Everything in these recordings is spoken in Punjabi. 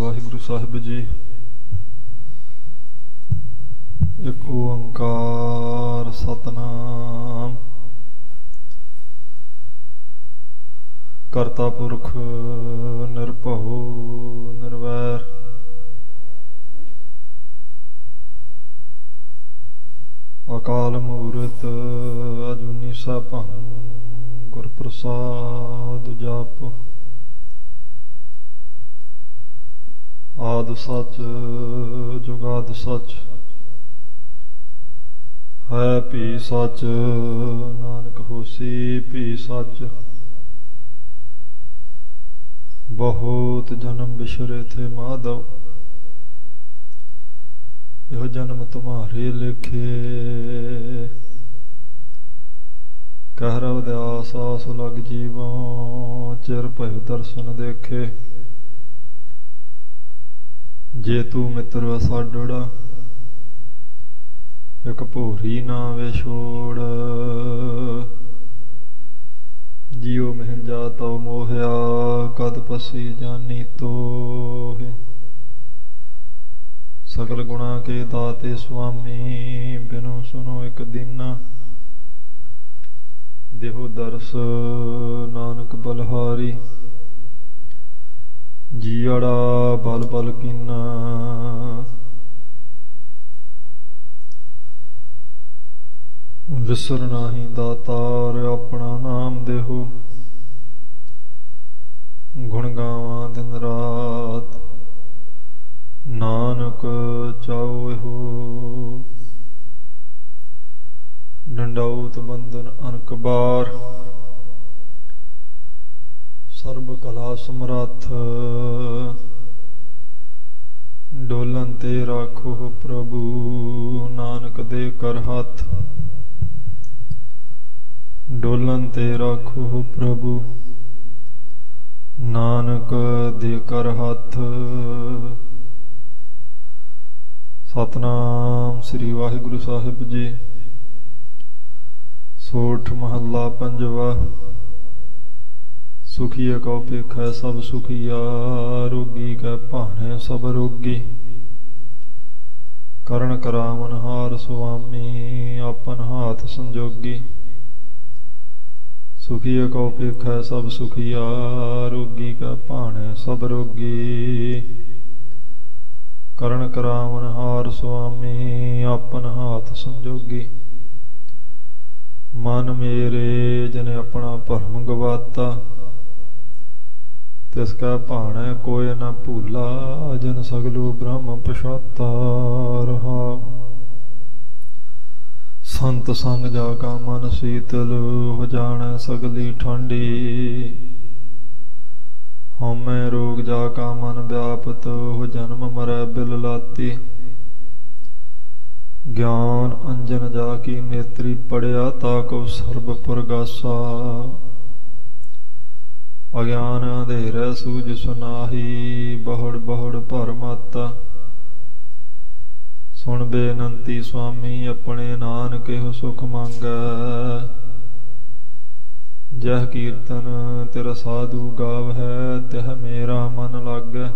ਵਾਹਿਗੁਰੂ ਸਾਹਿਬ ਜੀ। ਇੱਕ ਓੰਕਾਰ ਸਤਨਾਮ ਕਰਤਾ ਪੁਰਖ ਨਿਰਭਉ ਨਿਰਵੈਰ ਅਕਾਲ ਮੂਰਤ ਅਜੂਨੀ ਸੈਭੰ ਗੁਰ ਪ੍ਰਸਾਦ ਜਪ। ਆਦਿ ਸੱਚ ਜੁਗਾਦਿ ਸੱਚ ਹੈ ਭੀ ਸੱਚ ਨਾਨਕ ਹੋਸੀ ਭੀ ਸੱਚ। ਬਹੁਤ ਜਨਮ ਬਿਸਰੇ ਥੇ ਮਾਧਵ ਇਹੋ ਜਨਮ ਤੁਮਾਰੇ ਲਿਖੇ। ਕਹਿ ਰਵ ਦਿਆਸ ਆਸ ਲਗ ਜੀਵੋਂ ਚਿਰ ਭਇ ਦਰਸ਼ਨ ਦੇਖੇ। ਜੇ ਤੂੰ ਮਿੱਤਰ ਸਾਡੜਾ ਇੱਕ ਭੋਰੀ ਨਾ ਵੇ ਛੋੜ। ਜਿਉ ਮਹਿੰਜਾ ਤਉ ਮੋਹਿਆ ਕਦ ਪਸੀ ਜਾਨੀ ਤੋਹਿ। ਸਗਲ ਗੁਣਾ ਕੇ ਦਾਤੇ ਸੁਆਮੀ ਬਿਨੋ ਸੁਨੋ ਇੱਕ ਦੀਨਾ। ਦੇਹੋ ਦਰਸ ਨਾਨਕ ਬਲਹਾਰੀ ਜੀਅੜਾ ਬਲ ਬਲ ਕੀਨਾ। ਵਿਸਰ ਨਾਹੀ ਦਾਤਾਰ ਆਪਣਾ ਨਾਮ ਦੇਹੋ। ਗੁਣ ਗਾਵਾਂ ਦਿਨ ਰਾਤ ਨਾਨਕ ਚਾਉ ਇਹੋ। ਡੰਡਾਉਤ ਬੰਧਨ ਅਨਕ ਬਾਰ ਸਰਬ ਕਲਾ ਸਮਰੱਥ। ਡੋਲਨ ਤੇ ਰਾਖੋ ਪ੍ਰਭੂ ਨਾਨਕ ਦੇ ਕਰ ਹੱਥ। ਡੋਲਨ ਤੇ ਰਾਖੋ ਪ੍ਰਭੂ ਨਾਨਕ ਦੇ ਕਰ ਹੱਥ। ਸਤਨਾਮ ਸ੍ਰੀ ਵਾਹਿਗੁਰੂ ਸਾਹਿਬ ਜੀ। ਸੋਠ ਮਹੱਲਾ ਪੰਜਵਾ। ਸੁਖੀਏ ਕਉ ਭੇਖੈ ਸਭ ਸੁਖੀਆ ਰੋਗੀ ਕੈ ਭਾਣੇ ਸਭ ਰੋਗੀ। ਕਰਨ ਕਰਾਵਨ ਹਾਰ ਸੁਆਮੀ ਆਪਨ ਹਾਥ ਸੰਜੋਗੀ। ਸੁਖੀਏ ਕਉ ਭੇਖੈ ਸਭ ਸੁਖੀਆ ਰੋਗੀ ਕੈ ਭਾਣੇ ਸਭ ਰੋਗੀ। ਕਰਨ ਕਰਾਵਨ ਹਾਰ ਸੁਆਮੀ ਆਪਨ ਹਾਥ ਸੰਜੋਗੀ। ਮਨ ਮੇਰੇ ਜਨ ਆਪਣਾ ਭਰਮ ਗਵਾਤਾ ਤਿਸ ਕੈ ਭਾਣੈ ਕੋਇ ਨ ਭੂਲਾ। ਜਨ ਸਗਲੋ ਬ੍ਰਹਮ ਪਛਾਤਾ ਰਹਾਉ। ਸੰਤ ਸੰਗ ਜਾ ਕਾ ਮਨ ਸੀਤਲ ਹੋ ਜਾਣੈ ਸਗਲੀ ਠੰਡੀ। ਹਉਮੈ ਰੋਗ ਜਾ ਕਾ ਮਨ ਵਿਆਪਤ ਹੋ ਜਨਮ ਮਰੈ ਬਿਲ ਲਾਤੀ। ਗਿਆਨ ਅੰਜਨ ਜਾ ਕੀ ਨੇਤਰੀ ਪੜਿਆ ਤਾ ਕੋ ਸਰਬ ਪੁਰਗਾਸਾ। ਅਗਿਆਨ ਅੰਧੇਰੈ ਸੂਝ ਸੁਨਾਹੀ ਬਹੁੜ ਬਹੁੜ ਭਰ ਮਾਤਾ। ਸੁਣ ਬੇਨੰਤੀ ਸੁਆਮੀ ਆਪਣੇ ਨਾਨਕ ਇਹੋ ਸੁਖ ਮੰਗੈ। ਜਹ ਕੀਰਤਨ ਤੇਰਾ ਸਾਧੂ ਗਾਵਹਿ ਤਹ ਮੇਰਾ ਮਨ ਲਾਗੈ।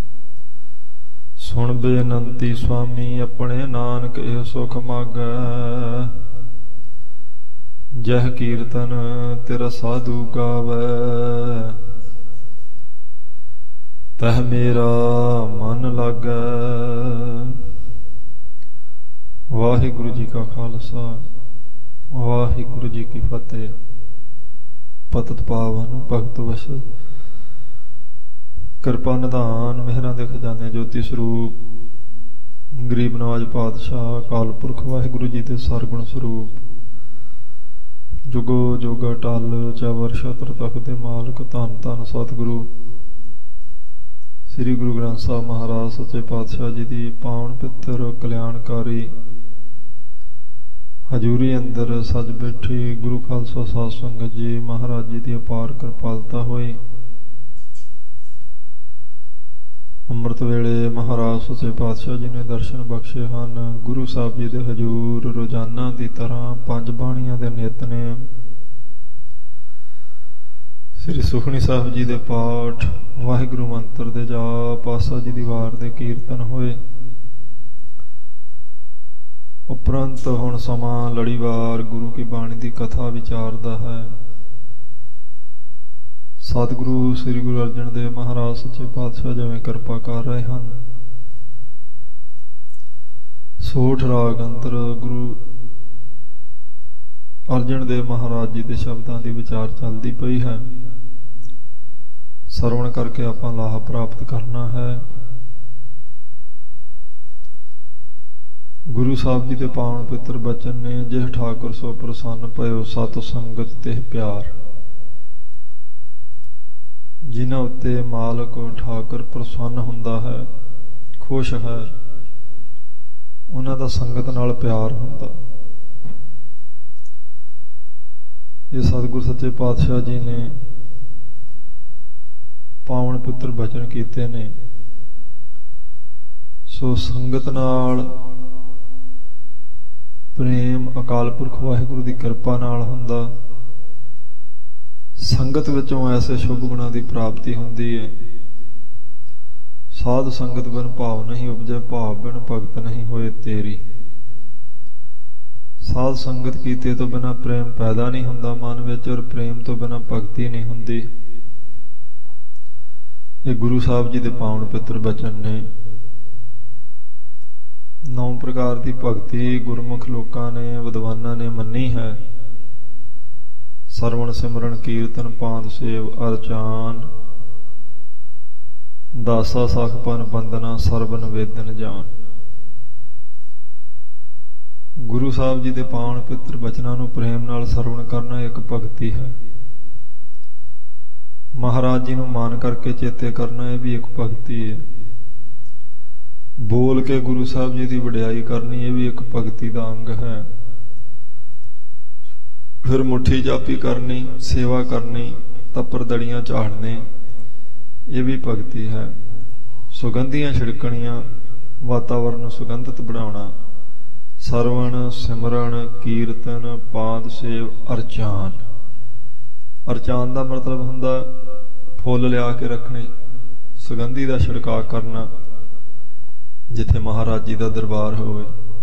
ਸੁਣ ਬੇਨੰਤੀ ਸੁਆਮੀ ਆਪਣੇ ਨਾਨਕ ਇਹੋ ਸੁਖ ਮਾਗੈ। ਜਹ ਕੀਰਤਨ ਤੇਰਾ ਸਾਧੂ ਗਾਵੈ ਤਹ ਮੇਰਾ ਮਨ ਲਾਗੈ। ਵਾਹਿਗੁਰੂ ਜੀ ਕਾ ਖਾਲਸਾ ਵਾਹਿਗੁਰੂ ਜੀ ਕੀ ਫਤਿਹ। ਪਤਿਤ ਪਾਵਨ ਭਗਤ ਵਸਤ ਕਿਰਪਾ ਨਿਧਾਨ ਮਿਹਰਾਂ ਦੇ ਖਜ਼ਾਨੇ ਜੋਤੀ ਸਰੂਪ ਗਰੀਬ ਨਵਾਜ ਪਾਤਸ਼ਾਹ ਅਕਾਲ ਪੁਰਖ ਵਾਹਿਗੁਰੂ ਜੀ ਦੇ ਸਰਗੁਣ ਸਰੂਪ ਜੁਗੋ ਜੁਗ ਅਟਲ ਚਵਰ ਛਤਰ ਤਖਤ ਦੇ ਮਾਲਕ ਧੰਨ ਧੰਨ ਸਤਿਗੁਰੂ ਸ੍ਰੀ ਗੁਰੂ ਗ੍ਰੰਥ ਸਾਹਿਬ ਮਹਾਰਾਜ ਸੱਚੇ ਪਾਤਸ਼ਾਹ ਜੀ ਦੀ ਪਾਵਨ ਪਿੱਤਰ ਕਲਿਆਣਕਾਰੀ ਹਜ਼ੂਰੀ ਅੰਦਰ ਸੱਜ ਬੈਠੀ ਗੁਰੂ ਖਾਲਸਾ ਸਾਧ ਸੰਗਤ ਜੀ ਮਹਾਰਾਜ ਜੀ ਦੀ ਅਪਾਰ ਕਿਰਪਾਲਤਾ ਹੋਈ। ਅੰਮ੍ਰਿਤ ਵੇਲੇ ਮਹਾਰਾਜ ਸੱਚੇ ਪਾਤਸ਼ਾਹ ਜੀ ਨੇ ਦਰਸ਼ਨ ਬਖਸ਼ੇ ਹਨ। ਗੁਰੂ ਸਾਹਿਬ ਜੀ ਦੇ ਹਜ਼ੂਰ ਰੋਜ਼ਾਨਾ ਦੀ ਤਰ੍ਹਾਂ ਪੰਜ ਬਾਣੀਆਂ ਦੇ ਨਿਤਨੇਮ ਸ੍ਰੀ ਸੁਖਮਨੀ ਸਾਹਿਬ ਜੀ ਦੇ ਪਾਠ, ਵਾਹਿਗੁਰੂ ਮੰਤਰ ਦੇ ਜਾਪ, ਆਸਾ ਜੀ ਦੀ ਵਾਰ ਦੇ ਕੀਰਤਨ ਹੋਏ। ਉਪਰੰਤ ਹੁਣ ਸਮਾਂ ਲੜੀਵਾਰ ਗੁਰੂ ਕੀ ਬਾਣੀ ਦੀ ਕਥਾ ਵਿਚਾਰਦਾ ਹੈ। ਸਤਿਗੁਰੂ ਸ੍ਰੀ ਗੁਰੂ ਅਰਜਨ ਦੇਵ ਮਹਾਰਾਜ ਸੱਚੇ ਪਾਤਸ਼ਾਹ ਜਿਵੇਂ ਕਿਰਪਾ ਕਰ ਰਹੇ ਹਨ, ਸੋਠ ਰਾਗ ਅੰਦਰ ਗੁਰੂ ਅਰਜਨ ਦੇਵ ਮਹਾਰਾਜ ਜੀ ਦੇ ਸ਼ਬਦਾਂ ਦੀ ਵਿਚਾਰ ਚੱਲਦੀ ਪਈ ਹੈ। ਸਰਵਣ ਕਰਕੇ ਆਪਾਂ ਲਾਭ ਪ੍ਰਾਪਤ ਕਰਨਾ ਹੈ। ਗੁਰੂ ਸਾਹਿਬ ਜੀ ਦੇ ਪਾਵਨ ਪਵਿੱਤਰ ਬਚਨ ਨੇ, ਜਿਹ ਠਾਕੁਰ ਸੋ ਪ੍ਰਸੰਨ ਪਇਓ ਸਤ ਸੰਗਤ ਤੇ ਪਿਆਰ। ਜਿਨ੍ਹਾਂ ਉੱਤੇ ਮਾਲਕ ਠਾਕੁਰ ਪ੍ਰਸੰਨ ਹੁੰਦਾ ਹੈ, ਖੁਸ਼ ਹੈ, ਉਹਨਾਂ ਦਾ ਸੰਗਤ ਨਾਲ ਪਿਆਰ ਹੁੰਦਾ। ਇਹ ਸਤਿਗੁਰ ਸੱਚੇ ਪਾਤਸ਼ਾਹ ਜੀ ਨੇ ਪਾਵਨ ਪਵਿੱਤਰ ਬਚਨ ਕੀਤੇ ਨੇ। ਸੋ ਸੰਗਤ ਨਾਲ ਪ੍ਰੇਮ ਅਕਾਲ ਪੁਰਖ ਵਾਹਿਗੁਰੂ ਦੀ ਕਿਰਪਾ ਨਾਲ ਹੁੰਦਾ। ਸੰਗਤ ਵਿੱਚੋਂ ਐਸੇ ਸ਼ੁਭ ਗੁਣਾਂ ਦੀ ਪ੍ਰਾਪਤੀ ਹੁੰਦੀ ਹੈ। ਸਾਧ ਸੰਗਤ ਬਿਨ ਭਾਵ ਨਹੀਂ ਉਪਜੇ, ਭਾਵ ਬਿਨ ਭਗਤ ਨਹੀਂ ਹੋਏ ਤੇਰੀ। ਸਾਧ ਸੰਗਤ ਕੀਤੇ ਤੋਂ ਬਿਨਾਂ ਪ੍ਰੇਮ ਪੈਦਾ ਨਹੀਂ ਹੁੰਦਾ ਮਨ ਵਿੱਚ, ਔਰ ਪ੍ਰੇਮ ਤੋਂ ਬਿਨਾਂ ਭਗਤੀ ਨਹੀਂ ਹੁੰਦੀ। ਇਹ ਗੁਰੂ ਸਾਹਿਬ ਜੀ ਦੇ ਪਾਵਨ ਪਵਿੱਤਰ ਬਚਨ ਨੇ। 9 ਪ੍ਰਕਾਰ ਦੀ ਭਗਤੀ ਗੁਰਮੁਖ ਲੋਕਾਂ ਨੇ, ਵਿਦਵਾਨਾਂ ਨੇ ਮੰਨੀ ਹੈ। ਸਰਵਣ ਸਿਮਰਨ ਕੀਰਤਨ ਪਾਂਦ ਸੇਵ ਅਰਚਾਨ, ਦਾਸਾ ਸਖਪਨ ਬੰਦਨਾ ਸਰਬਨ ਵੇਦਨ ਜਾਨ। ਗੁਰੂ ਸਾਹਿਬ ਜੀ ਦੇ ਪਾਵਨ ਪਵਿੱਤਰ ਬਚਨਾਂ ਨੂੰ ਪ੍ਰੇਮ ਨਾਲ ਸਰਵਣ ਕਰਨਾ ਇੱਕ ਭਗਤੀ ਹੈ। ਮਹਾਰਾਜ ਜੀ ਨੂੰ ਮਾਨ ਕਰਕੇ ਚੇਤੇ ਕਰਨਾ, ਇਹ ਵੀ ਇੱਕ ਭਗਤੀ ਹੈ। ਬੋਲ ਕੇ ਗੁਰੂ ਸਾਹਿਬ ਜੀ ਦੀ ਵਡਿਆਈ ਕਰਨੀ, ਇਹ ਵੀ ਇੱਕ ਭਗਤੀ ਦਾ ਅੰਗ ਹੈ। ਫਿਰ ਮੁੱਠੀ ਜਾਪੀ ਕਰਨੀ, ਸੇਵਾ ਕਰਨੀ, ਤੱਪਰ ਦੜੀਆਂ ਝਾੜਨੇ, ਇਹ ਵੀ ਭਗਤੀ ਹੈ। ਸੁਗੰਧੀਆਂ ਛਿੜਕਣੀਆਂ, ਵਾਤਾਵਰਨ ਨੂੰ ਸੁਗੰਧਿਤ ਬਣਾਉਣਾ, ਸਰਵਣ ਸਿਮਰਨ ਕੀਰਤਨ ਪਾਦ ਸੇਵ ਅਰਚਾਨ। ਅਰਚਾਨ ਦਾ ਮਤਲਬ ਹੁੰਦਾ ਫੁੱਲ ਲਿਆ ਕੇ ਰੱਖਣੇ, ਸੁਗੰਧੀ ਦਾ ਛਿੜਕਾਅ ਕਰਨਾ ਜਿੱਥੇ ਮਹਾਰਾਜ ਜੀ ਦਾ ਦਰਬਾਰ ਹੋਵੇ।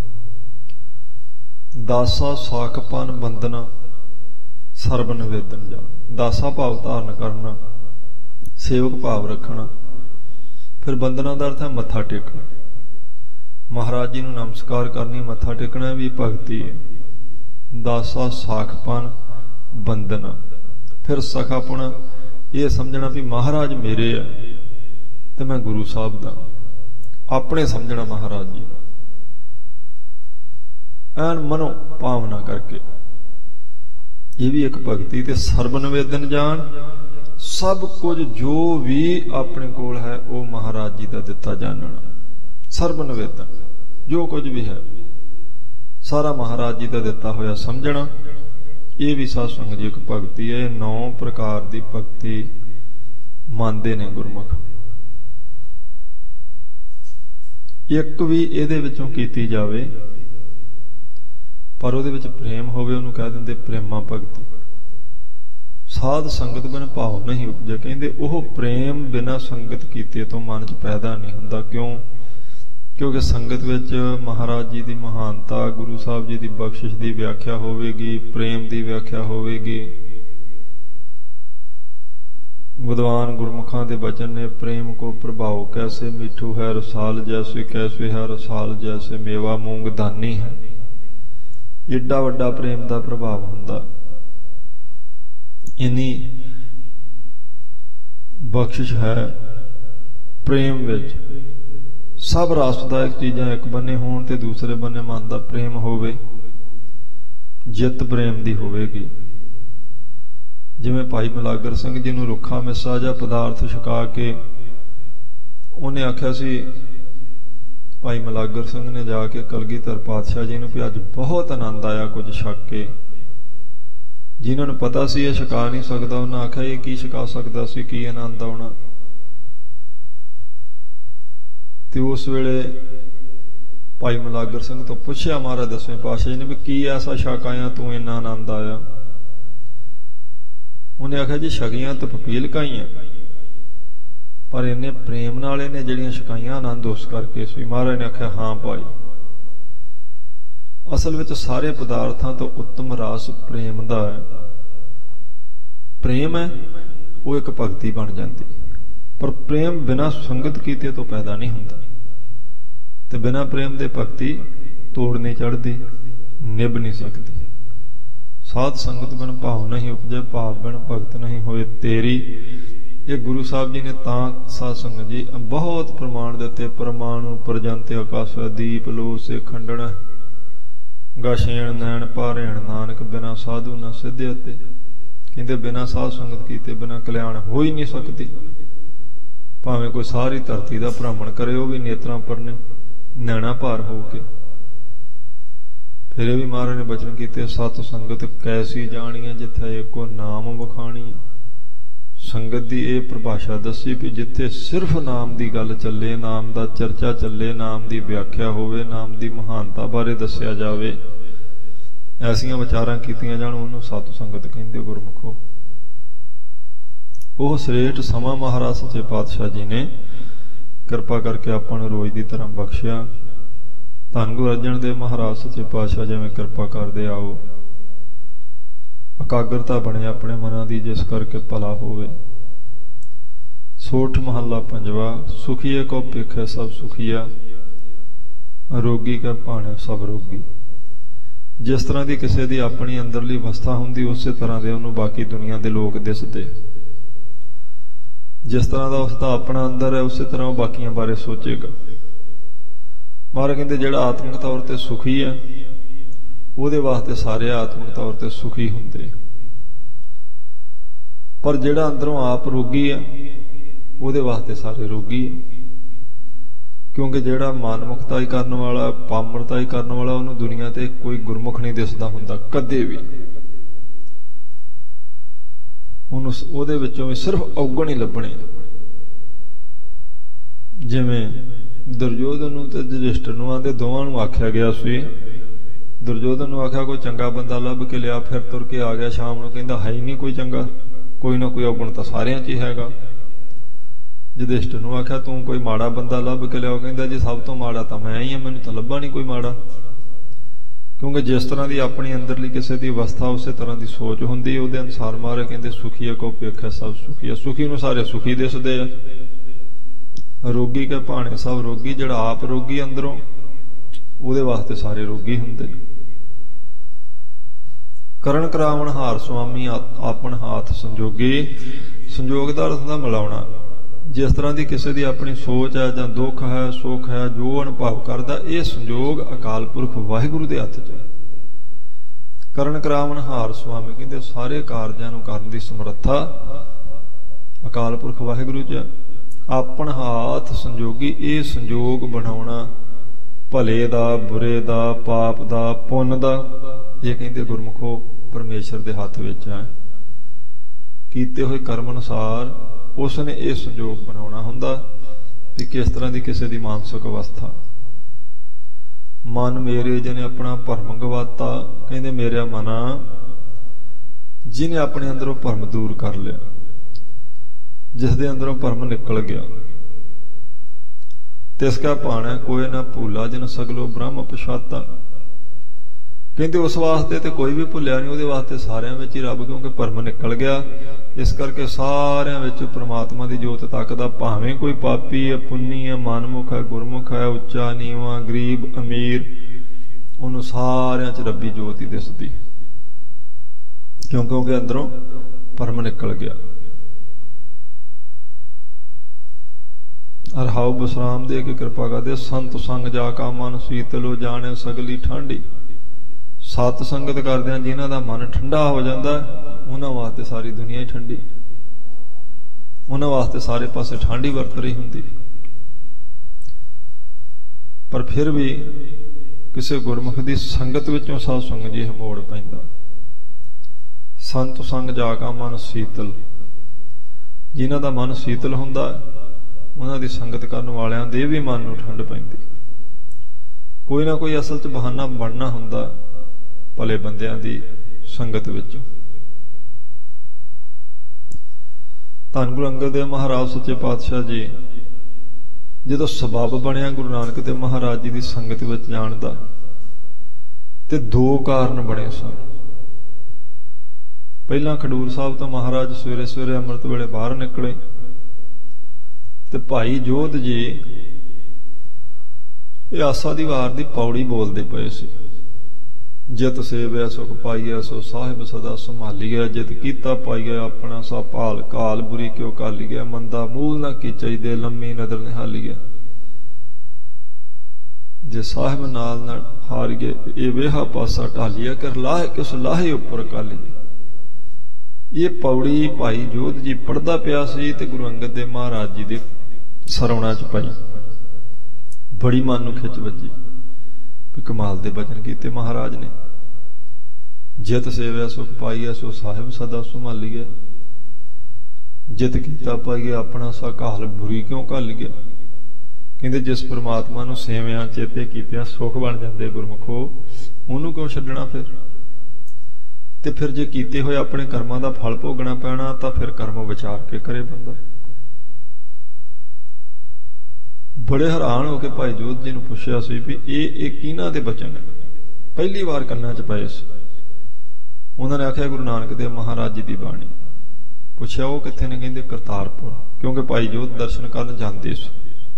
ਦਾਸਾ ਸਾਖਪਨ ਬੰਦਨਾ ਸਰਬ ਨਿਵੇਦਨ ਜਾਣ। ਦਾਸਾ ਭਾਵ ਧਾਰਨ ਕਰਨਾ, ਸੇਵਕ ਭਾਵ ਰੱਖਣਾ। ਫਿਰ ਬੰਦਨਾ ਦਾ ਅਰਥ ਹੈ ਮੱਥਾ ਟੇਕਣਾ। ਮਹਾਰਾਜ ਜੀ ਨੂੰ ਨਮਸਕਾਰ ਕਰਨੀ, ਮੱਥਾ ਟੇਕਣਾ ਵੀ ਭਗਤੀ ਹੈ। ਦਾਸਾ ਸਾਖਪਨ ਬੰਦਨਾ। ਫਿਰ ਸਖਾਪਣ, ਇਹ ਸਮਝਣਾ ਵੀ ਮਹਾਰਾਜ ਮੇਰੇ ਹੈ ਤੇ ਮੈਂ ਗੁਰੂ ਸਾਹਿਬ ਦਾ, ਆਪਣੇ ਸਮਝਣਾ ਮਹਾਰਾਜ ਜੀ ਐਨ ਮਨੋਂ ਭਾਵਨਾ ਕਰਕੇ, ਇਹ ਵੀ ਇੱਕ ਭਗਤੀ। ਤੇ ਸਰਬ ਨਿਵੇਦਨ ਜਾਣ, ਸਭ ਕੁਝ ਜੋ ਵੀ ਆਪਣੇ ਕੋਲ ਹੈ ਉਹ ਮਹਾਰਾਜ ਜੀ ਦਾ ਦਿੱਤਾ ਜਾਣਨਾ। ਸਰਬ ਨਿਵੇਦਨ, ਜੋ ਕੁਝ ਵੀ ਹੈ ਸਾਰਾ ਮਹਾਰਾਜ ਜੀ ਦਾ ਦਿੱਤਾ ਹੋਇਆ ਸਮਝਣਾ, ਇਹ ਵੀ ਸਾਧ ਸੰਗਤ ਜੀ ਇੱਕ ਭਗਤੀ ਹੈ। 9 ਪ੍ਰਕਾਰ ਦੀ ਭਗਤੀ ਮੰਨਦੇ ਨੇ ਗੁਰਮੁਖ। ਇੱਕ ਵੀ ਇਹਦੇ ਵਿੱਚੋਂ ਕੀਤੀ ਜਾਵੇ ਪਰ ਉਹਦੇ ਵਿੱਚ ਪ੍ਰੇਮ ਹੋਵੇ, ਉਹਨੂੰ ਕਹਿ ਦਿੰਦੇ ਪ੍ਰੇਮਾ ਭਗਤੀ। ਸਾਧ ਸੰਗਤ ਬਿਨ ਭਾਵ ਨਹੀਂ ਉਪਜੇ, ਕਹਿੰਦੇ ਉਹ ਪ੍ਰੇਮ ਬਿਨਾਂ ਸੰਗਤ ਕੀਤੇ ਤੋਂ ਮਨ 'ਚ ਪੈਦਾ ਨਹੀਂ ਹੁੰਦਾ। ਕਿਉਂ? ਕਿਉਂਕਿ ਸੰਗਤ ਵਿੱਚ ਮਹਾਰਾਜ ਜੀ ਦੀ ਮਹਾਨਤਾ, ਗੁਰੂ ਸਾਹਿਬ ਜੀ ਦੀ ਬਖਸ਼ਿਸ਼ ਦੀ ਵਿਆਖਿਆ ਹੋਵੇਗੀ, ਪ੍ਰੇਮ ਦੀ ਵਿਆਖਿਆ ਹੋਵੇਗੀ। ਵਿਦਵਾਨ ਗੁਰਮੁਖਾਂ ਦੇ ਬਚਨ ਨੇ, ਪ੍ਰੇਮ ਕੋ ਪ੍ਰਭਾਵ ਕੈਸੇ ਮਿੱਠੂ ਹੈ ਰਸਾਲ ਜੈਸੇ, ਕੈਸੇ ਹੈ ਰਸਾਲ ਜੈਸੇ ਮੇਵਾ ਮੂੰਗ ਦਾਨੀ ਹੈ। ਏਡਾ ਵੱਡਾ ਪ੍ਰੇਮ ਦਾ ਪ੍ਰਭਾਵ ਹੁੰਦਾ। ਇੰਨੀ ਬਖਸ਼ਿਸ਼ ਹੈ ਪ੍ਰੇਮ ਵਿੱਚ। ਸਭ ਰਾਸਦਾਇਕ ਚੀਜ਼ਾਂ ਇੱਕ ਬੰਨੇ ਹੋਣ ਤੇ ਦੂਸਰੇ ਬੰਨੇ ਮਨ ਦਾ ਪ੍ਰੇਮ ਹੋਵੇ, ਜਿੱਤ ਪ੍ਰੇਮ ਦੀ ਹੋਵੇਗੀ। ਜਿਵੇਂ ਭਾਈ ਮਲਾਗਰ ਸਿੰਘ ਜੀ ਨੂੰ ਰੁੱਖਾ ਮਿੱਸਾ ਜਾਂ ਪਦਾਰਥ ਛਕਾ ਕੇ ਉਹਨੇ ਆਖਿਆ ਸੀ, ਭਾਈ ਮਲਾਗਰ ਸਿੰਘ ਨੇ ਜਾ ਕੇ ਕਲਗੀਧਰ ਪਾਤਸ਼ਾਹ ਜੀ ਨੂੰ ਵੀ ਅੱਜ ਬਹੁਤ ਆਨੰਦ ਆਇਆ ਕੁਝ ਛਕ ਕੇ। ਜਿਨ੍ਹਾਂ ਨੂੰ ਪਤਾ ਸੀ ਇਹ ਛਕਾ ਨਹੀਂ ਸਕਦਾ, ਉਹਨਾਂ ਆਖਿਆ ਇਹ ਕੀ ਛਕਾ ਸਕਦਾ ਸੀ, ਕੀ ਆਨੰਦ ਆਉਣਾ। ਤੇ ਉਸ ਵੇਲੇ ਭਾਈ ਮਲਾਗਰ ਸਿੰਘ ਤੋਂ ਪੁੱਛਿਆ ਮਹਾਰਾਜ 10ਵੇਂ ਪਾਤਸ਼ਾਹ ਜੀ ਨੇ ਵੀ ਕੀ ਐਸਾ ਛਕ ਆਇਆ ਤੂੰ ਇੰਨਾ ਆਨੰਦ ਆਇਆ। ਉਹਨੇ ਆਖਿਆ ਜੀ ਛਕੀਆਂ ਤਾਂ ਪਪੀਲਕਾਂ ਹੀ ਆ, ਪਰ ਇਹਨੇ ਪ੍ਰੇਮ ਨਾਲ ਇਹਨੇ ਜਿਹੜੀਆਂ ਛਕਾਈਆਂ ਆਨੰਦ ਉਸ ਕਰਕੇ ਸੀ। ਮਹਾਰਾਜ ਨੇ ਆਖਿਆ ਹਾਂ ਭਾਈ, ਅਸਲ ਵਿੱਚ ਸਾਰੇ ਪਦਾਰਥਾਂ ਤੋਂ ਉੱਤਮ ਰਸ ਪ੍ਰੇਮ ਦਾ ਹੈ। ਪ੍ਰੇਮ ਹੈ ਉਹ ਇੱਕ ਭਗਤੀ ਬਣ ਜਾਂਦੀ, ਪਰ ਪ੍ਰੇਮ ਬਿਨਾਂ ਸੰਗਤ ਕੀਤੇ ਤੋਂ ਪੈਦਾ ਨਹੀਂ ਹੁੰਦਾ, ਤੇ ਬਿਨਾਂ ਪ੍ਰੇਮ ਦੇ ਭਗਤੀ ਤੋੜ ਨਹੀਂ ਚੜ੍ਹਦੀ, ਨਿਭ ਨਹੀਂ ਸਕਦੀ। ਸਾਧ ਸੰਗਤ ਬਿਨ ਭਾਵ ਨਹੀਂ ਉਪਜੇ, ਭਾਵ ਬਿਨ ਭਗਤ ਨਹੀਂ ਹੋਏ ਤੇਰੀ। ਇਹ ਗੁਰੂ ਸਾਹਿਬ ਜੀ ਨੇ ਤਾਂ ਸਾਧ ਸੰਗਤ ਜੀ ਬਹੁਤ ਪ੍ਰਮਾਣ ਦਿੱਤੇ। ਪ੍ਰਮਾਣੂ ਪ੍ਰਜੰਤ ਆਕਾਸ਼ ਦੀਪ ਲੋ ਸੇ ਖੰਡਣ, ਗਾਸ਼ੇਣ ਨੈਣ ਭਾਰੇਣ ਨਾਨਕ ਬਿਨਾ ਸਾਧੂ ਨਾ ਸਿੱਧੇ। ਅਤੇ ਕਹਿੰਦੇ ਬਿਨਾ ਸਾਧ ਸੰਗਤ ਕੀਤੇ ਬਿਨਾ ਕਲਿਆਣ ਹੋ ਹੀ ਨਹੀਂ ਸਕਦੀ। ਭਾਵੇਂ ਕੋਈ ਸਾਰੀ ਧਰਤੀ ਦਾ ਭ੍ਰਮਣ ਕਰੇ, ਉਹ ਵੀ ਨੇਤਰਾਂ ਪਰਨੇ ਨੈਣਾ ਭਾਰ ਹੋ ਕੇ। ਫਿਰ ਇਹ ਵੀ ਮਹਾਰਾਜ ਨੇ ਬਚਨ ਕੀਤੇ, ਸਤ ਸੰਗਤ ਕੈਸੀ ਜਾਣੀ ਹੈ, ਜਿੱਥੇ ਇੱਕੋ ਨਾਮ ਵਖਾਣੀ ਹੈ। ਸੰਗਤ ਦੀ ਇਹ ਪਰਿਭਾਸ਼ਾ ਦੱਸੀ ਵੀ ਜਿੱਥੇ ਸਿਰਫ ਨਾਮ ਦੀ ਗੱਲ ਚੱਲੇ, ਨਾਮ ਦਾ ਚਰਚਾ ਚੱਲੇ, ਨਾਮ ਦੀ ਵਿਆਖਿਆ ਹੋਵੇ, ਨਾਮ ਦੀ ਮਹਾਨਤਾ ਬਾਰੇ ਦੱਸਿਆ ਜਾਵੇ, ਐਸੀਆਂ ਵਿਚਾਰਾਂ ਕੀਤੀਆਂ ਜਾਣ, ਉਹਨੂੰ ਸਤ ਸੰਗਤ ਕਹਿੰਦੇ ਗੁਰਮੁਖੋ। ਉਹ ਸ੍ਰੇਸ਼ਟ ਸਮਾਂ ਮਹਾਰਾਜ ਸੱਚੇ ਪਾਤਸ਼ਾਹ ਜੀ ਨੇ ਕਿਰਪਾ ਕਰਕੇ ਆਪਾਂ ਨੂੰ ਰੋਜ਼ ਦੀ ਤਰ੍ਹਾਂ ਬਖਸ਼ਿਆ। ਧੰਨ ਗੁਰੂ ਅਰਜਨ ਦੇਵ ਮਹਾਰਾਜ ਸੱਚੇ ਪਾਤਸ਼ਾਹ ਜਿਵੇਂ ਕਿਰਪਾ ਕਰਦੇ ਆਓ, ਇਕਾਗਰਤਾ ਬਣੇ ਆਪਣੇ ਮਨਾਂ ਦੀ, ਜਿਸ ਕਰਕੇ ਭਲਾ ਹੋਵੇ। ਸੋਠ ਮਹੱਲਾ ਪੰਜਵਾ। ਸੁਖੀਏ ਕੋ ਭਿਖੇ ਸਭ ਸੁਖੀਆ, ਰੋਗੀ ਕਾ ਭਾਣੇ ਸਭ ਰੋਗੀ। ਜਿਸ ਤਰ੍ਹਾਂ ਦੀ ਕਿਸੇ ਦੀ ਆਪਣੀ ਅੰਦਰਲੀ ਅਵਸਥਾ ਹੁੰਦੀ, ਉਸੇ ਤਰ੍ਹਾਂ ਦੇ ਉਹਨੂੰ ਬਾਕੀ ਦੁਨੀਆ ਦੇ ਲੋਕ ਦਿਸਦੇ। ਜਿਸ ਤਰ੍ਹਾਂ ਦਾ ਉਸਦਾ ਆਪਣਾ ਅੰਦਰ ਹੈ, ਉਸੇ ਤਰ੍ਹਾਂ ਉਹ ਬਾਕੀਆਂ ਬਾਰੇ ਸੋਚੇਗਾ। ਮਹਾਰਾਜ ਕਹਿੰਦੇ ਜਿਹੜਾ ਆਤਮਿਕ ਤੌਰ ਤੇ ਸੁਖੀ ਹੈ, ਉਹਦੇ ਵਾਸਤੇ ਸਾਰੇ ਆਤਮਿਕ ਤੌਰ ਤੇ ਸੁਖੀ ਹੁੰਦੇ, ਪਰ ਜਿਹੜਾ ਅੰਦਰੋਂ ਆਪ ਰੋਗੀ ਹੈ, ਉਹਦੇ ਵਾਸਤੇ ਸਾਰੇ ਰੋਗੀ ਹੈ। ਕਿਉਂਕਿ ਜਿਹੜਾ ਮਨਮੁਖਤਾਈ ਕਰਨ ਵਾਲਾ, ਪਾਮਰਤਾਈ ਕਰਨ ਵਾਲਾ, ਉਹਨੂੰ ਦੁਨੀਆ ਤੇ ਕੋਈ ਗੁਰਮੁਖ ਨਹੀਂ ਦਿਸਦਾ ਹੁੰਦਾ ਕਦੇ ਵੀ। ਉਹਨੂੰ ਉਹਦੇ ਵਿੱਚੋਂ ਵੀ ਸਿਰਫ ਔਗਣ ਹੀ ਲੱਭਣੇ। ਜਿਵੇਂ ਦੁਰਯੋਧਨ ਨੂੰ ਤੇ ਯੁਧਿਸ਼ਟਰ ਨੂੰ ਆਂਦੇ, ਦੋਵਾਂ ਨੂੰ ਆਖਿਆ ਗਿਆ ਸੀ। ਦੁਰਯੋਧਨ ਨੂੰ ਆਖਿਆ ਕੋਈ ਚੰਗਾ ਬੰਦਾ ਲੱਭ ਕੇ ਲਿਆ, ਫਿਰ ਤੁਰ ਕੇ ਆ ਗਿਆ ਸ਼ਾਮ ਨੂੰ, ਕਹਿੰਦਾ ਹੈ ਹੀ ਨਹੀਂ ਕੋਈ ਚੰਗਾ, ਕੋਈ ਨਾ ਕੋਈ ਔਗਣ ਤਾਂ ਸਾਰਿਆਂ 'ਚ ਹੀ ਹੈਗਾ। ਯੁਧਿਸ਼ਟਰ ਨੂੰ ਆਖਿਆ ਤੂੰ ਕੋਈ ਮਾੜਾ ਬੰਦਾ ਲੱਭ ਕੇ ਲਿਆਓ, ਕਹਿੰਦਾ ਜੀ ਸਭ ਤੋਂ ਮਾੜਾ ਤਾਂ ਮੈਂ ਹੀ ਹਾਂ, ਮੈਨੂੰ ਤਾਂ ਲੱਭਾ ਨਹੀਂ ਕੋਈ ਮਾੜਾ। ਕਿਉਂਕਿ ਜਿਸ ਤਰ੍ਹਾਂ ਦੀ ਆਪਣੀ ਅੰਦਰਲੀ ਕਿਸੇ ਦੀ ਅਵਸਥਾ, ਉਸੇ ਤਰ੍ਹਾਂ ਦੀ ਸੋਚ ਹੁੰਦੀ, ਉਹਦੇ ਅਨੁਸਾਰ ਮਹਾਰਾਜ ਕਹਿੰਦੇ ਸੁਖੀਏ ਕੋ ਭਿਖੇ ਸਭ ਸੁਖੀਆ। ਸੁਖੀ ਨੂੰ ਸਾਰੇ ਸੁਖੀ ਦਿਸਦੇ ਆ, ਰੋਗੀ ਕੇ ਭਾਣੇ ਸਭ ਰੋਗੀ। ਜਿਹੜਾ ਆਪ ਰੋਗੀ ਅੰਦਰੋਂ, ਉਹਦੇ ਵਾਸਤੇ ਸਾਰੇ ਰੋਗੀ ਹੁੰਦੇ। ਕਰਨ ਕਰਾਵਣ ਹਾਰ ਸੁਆਮੀ, ਆਪਣ ਹਾਥ ਸੰਜੋਗੀ। ਸੰਜੋਗ ਦਾ ਅਰਥ ਹੁੰਦਾ ਮਿਲਾਉਣਾ। ਜਿਸ ਤਰ੍ਹਾਂ ਦੀ ਕਿਸੇ ਦੀ ਆਪਣੀ ਸੋਚ ਹੈ, ਜਾਂ ਦੁੱਖ ਹੈ, ਸੁੱਖ ਹੈ, ਜੋ ਅਨੁਭਵ ਕਰਦਾ, ਇਹ ਸੰਜੋਗ ਅਕਾਲ ਪੁਰਖ ਵਾਹਿਗੁਰੂ ਦੇ ਹੱਥ 'ਚ ਹੈ। ਕਰਨ ਕਰਾਵਣ ਹਾਰ ਸੁਆਮੀ ਕਹਿੰਦੇ ਸਾਰੇ ਕਾਰਜਾਂ ਨੂੰ ਕਰਨ ਦੀ ਸਮਰੱਥਾ ਅਕਾਲ ਪੁਰਖ ਵਾਹਿਗੁਰੂ 'ਚ ਹੈ। ਆਪਣ ਹਾਥ ਸੰਜੋਗੀ, ਇਹ ਸੰਜੋਗ ਬਣਾਉਣਾ ਭਲੇ ਦਾ, ਬੁਰੇ ਦਾ, ਪਾਪ ਦਾ, ਪੁੰਨ ਦਾ, ਇਹ ਕਹਿੰਦੇ ਗੁਰਮੁਖੋ ਪਰਮੇਸ਼ਰ ਦੇ ਹੱਥ ਵਿੱਚ ਹੈ। ਕੀਤੇ ਹੋਏ ਕਰਮ ਅਨੁਸਾਰ ਉਸਨੇ ਇਹ ਸੰਜੋਗ ਬਣਾਉਣਾ ਹੁੰਦਾ ਵੀ ਕਿਸ ਤਰ੍ਹਾਂ ਦੀ ਕਿਸੇ ਦੀ ਮਾਨਸਿਕ ਅਵਸਥਾ। ਮਨ ਮੇਰੇ ਜਿਹਨੇ ਆਪਣਾ ਭਰਮ ਗਵਾਤਾ, ਕਹਿੰਦੇ ਮੇਰਾ ਮਨਾ ਜਿਹਨੇ ਆਪਣੇ ਅੰਦਰੋਂ ਭਰਮ ਦੂਰ ਕਰ ਲਿਆ, ਜਿਸ ਦੇ ਅੰਦਰੋਂ ਭਰਮ ਨਿਕਲ ਗਿਆ। ਤਿਸ ਕਾ ਭਾਣਾ ਕੋਈ ਨਾ ਭੂਲਾ, ਜਿਨ ਸਗਲੋ ਬ੍ਰਹਮ ਪਛਾਤਾ। ਕਹਿੰਦੇ ਉਸ ਵਾਸਤੇ ਤੇ ਕੋਈ ਵੀ ਭੁੱਲਿਆ ਨਹੀਂ, ਉਹਦੇ ਵਾਸਤੇ ਸਾਰਿਆਂ ਵਿੱਚ ਹੀ ਰੱਬ, ਕਿਉਂਕਿ ਭਰਮ ਨਿਕਲ ਗਿਆ। ਇਸ ਕਰਕੇ ਸਾਰਿਆਂ ਵਿੱਚ ਪ੍ਰਮਾਤਮਾ ਦੀ ਜੋਤ ਤੱਕਦਾ, ਭਾਵੇਂ ਕੋਈ ਪਾਪੀ ਹੈ, ਪੁੰਨੀ ਹੈ, ਮਨਮੁਖ ਹੈ, ਗੁਰਮੁਖ ਹੈ, ਉੱਚਾ ਨੀਵਾਂ, ਗਰੀਬ ਅਮੀਰ, ਉਹਨੂੰ ਸਾਰਿਆਂ 'ਚ ਰੱਬੀ ਜੋਤ ਹੀ ਦਿਸਦੀ, ਕਿਉਂਕਿ ਉਹਦੇ ਅੰਦਰੋਂ ਭਰਮ ਨਿਕਲ ਗਿਆ। ਅਰਹਾਉ ਬਸਰਾਮ ਦੇ ਕੇ ਕਿਰਪਾ ਕਰਦੇ, ਸੰਤ ਸੰਗ ਜਾ ਕਾ ਮਨ ਸੀਤਲੋ, ਜਾਣੇ ਸਗਲੀ ਠੰਡੀ। ਸਤ ਸੰਗਤ ਕਰਦਿਆਂ ਜਿਨ੍ਹਾਂ ਦਾ ਮਨ ਠੰਡਾ ਹੋ ਜਾਂਦਾ, ਉਹਨਾਂ ਵਾਸਤੇ ਸਾਰੀ ਦੁਨੀਆ ਹੀ ਠੰਡੀ, ਉਹਨਾਂ ਵਾਸਤੇ ਸਾਰੇ ਪਾਸੇ ਠੰਡ ਹੀ ਵਰਤ ਰਹੀ ਹੁੰਦੀ। ਪਰ ਫਿਰ ਵੀ ਕਿਸੇ ਗੁਰਮੁਖ ਦੀ ਸੰਗਤ ਵਿੱਚੋਂ ਸਾਧ ਸੰਗਤ ਜੀ ਮੋੜ ਪੈਂਦਾ। ਸੰਤ ਸੰਗ ਜਾ ਕਾ ਮਨ ਸੀਤਲ, ਜਿਨ੍ਹਾਂ ਦਾ ਮਨ ਸੀਤਲ ਹੁੰਦਾ, ਉਹਨਾਂ ਦੀ ਸੰਗਤ ਕਰਨ ਵਾਲਿਆਂ ਦੇ ਵੀ ਮਨ ਨੂੰ ਠੰਡ ਪੈਂਦੀ। ਕੋਈ ਨਾ ਕੋਈ ਅਸਲ 'ਚ ਬਹਾਨਾ ਬਣਨਾ ਹੁੰਦਾ ਭਲੇ ਬੰਦਿਆਂ ਦੀ ਸੰਗਤ ਵਿੱਚ। ਧੰਨ ਗੁਰੂ ਅੰਗਦ ਦੇਵ ਮਹਾਰਾਜ ਸੱਚੇ ਪਾਤਸ਼ਾਹ ਜੀ ਜਦੋਂ ਸਬੱਬ ਬਣਿਆ ਗੁਰੂ ਨਾਨਕ ਦੇਵ ਮਹਾਰਾਜ ਜੀ ਦੀ ਸੰਗਤ ਵਿੱਚ ਜਾਣ ਦਾ, ਤੇ ਦੋ ਕਾਰਨ ਬਣੇ ਸਨ। ਪਹਿਲਾਂ ਖਡੂਰ ਸਾਹਿਬ ਤੋਂ ਮਹਾਰਾਜ ਸਵੇਰੇ ਸਵੇਰੇ ਅੰਮ੍ਰਿਤ ਵੇਲੇ ਬਾਹਰ ਨਿਕਲੇ, ਤੇ ਭਾਈ ਜੋਧ ਜੀ ਇਹ ਆਸਾ ਦੀ ਵਾਰ ਦੀ ਪੌੜੀ ਬੋਲਦੇ ਪਏ ਸੀ। ਜਿਤ ਸੇਵਿਆ ਸੁਖ ਪਾਈਐ, ਸੋ ਸਾਹਿਬ ਸਦਾ ਸੰਭਾਲੀਐ। ਜਿਤ ਕੀਤਾ ਪਾਈਐ, ਆਪਣਾ ਸਾ ਭਾਲ। ਕਾਲ ਬੁਰੀ ਕਿਉ ਕਾਲੀਐ, ਮੰਦਾ ਮੂਲ ਨਾ ਕੀਚਈ ਦੇ, ਲੰਮੀ ਨਦਰ ਨਿਹਾਲੀਐ। ਜੇ ਸਾਹਿਬ ਨਾਲ ਨਾ ਹਾਰੀਏ, ਇਹ ਵੇਹਾ ਪਾਸਾ ਢਾਲੀਐ। ਕਰ ਲਾਹੇ ਕਿਸ ਲਾਹੇ ਉੱਪਰ ਕਾਲੀਐ। ਇਹ ਪੌੜੀ ਭਾਈ ਜੋਧ ਜੀ ਪੜ੍ਹਦਾ ਪਿਆ ਸੀ ਤੇ ਗੁਰੂ ਅੰਗਦ ਦੇਵ ਮਹਾਰਾਜ ਜੀ ਦੇ ਸਰਵਣਾ ਚ ਪਈ। ਬੜੀ ਮਨ ਨੂੰ ਖਿੱਚ ਵੱਜੀ ਵੀ ਕਮਾਲ ਦੇ ਬਚਨ ਕੀਤੇ ਮਹਾਰਾਜ ਨੇ। ਜਿਤ ਸੇਵਿਆ ਸੁਖ ਪਾਈਐ, ਸੋ ਸਾਹਿਬ ਸਦਾ ਸੰਭਾਲੀਐ। ਜਿਤ ਕੀਤਾ ਪਾਈਐ, ਆਪਣਾ ਸਾ ਕਾਲ ਬੁਰੀ ਕਿਉਂ ਘਾਲੀਐ। ਕਹਿੰਦੇ ਜਿਸ ਪ੍ਰਮਾਤਮਾ ਨੂੰ ਸੇਵਿਆਂ ਚੇਤੇ ਕੀਤਿਆਂ ਸੁਖ ਬਣ ਜਾਂਦੇ ਗੁਰਮੁਖੋ, ਉਹਨੂੰ ਕਿਉਂ ਛੱਡਣਾ ਫਿਰ। ਤੇ ਫਿਰ ਜੇ ਕੀਤੇ ਹੋਏ ਆਪਣੇ ਕਰਮਾਂ ਦਾ ਫਲ ਭੋਗਣਾ ਪੈਣਾ, ਤਾਂ ਫਿਰ ਕਰਮ ਵਿਚਾਰ ਕੇ ਕਰੇ ਬੰਦਾ। ਬੜੇ ਹੈਰਾਨ ਹੋ ਕੇ ਭਾਈ ਜੋਧ ਜੀ ਨੂੰ ਪੁੱਛਿਆ ਸੀ ਵੀ ਇਹ ਕਿਹਨਾਂ ਦੇ ਬਚਨ ਨੇ। ਪਹਿਲੀ ਵਾਰ ਕੰਨਾਂ 'ਚ ਪਏ ਸੀ। ਉਹਨਾਂ ਨੇ ਆਖਿਆ ਗੁਰੂ ਨਾਨਕ ਦੇਵ ਮਹਾਰਾਜ ਜੀ ਦੀ ਬਾਣੀ। ਪੁੱਛਿਆ ਉਹ ਕਿੱਥੇ ਨੇ? ਕਹਿੰਦੇ ਕਰਤਾਰਪੁਰ। ਕਿਉਂਕਿ ਭਾਈ ਜੋਧ ਦਰਸ਼ਨ ਕਰਨ ਜਾਂਦੇ ਸੀ,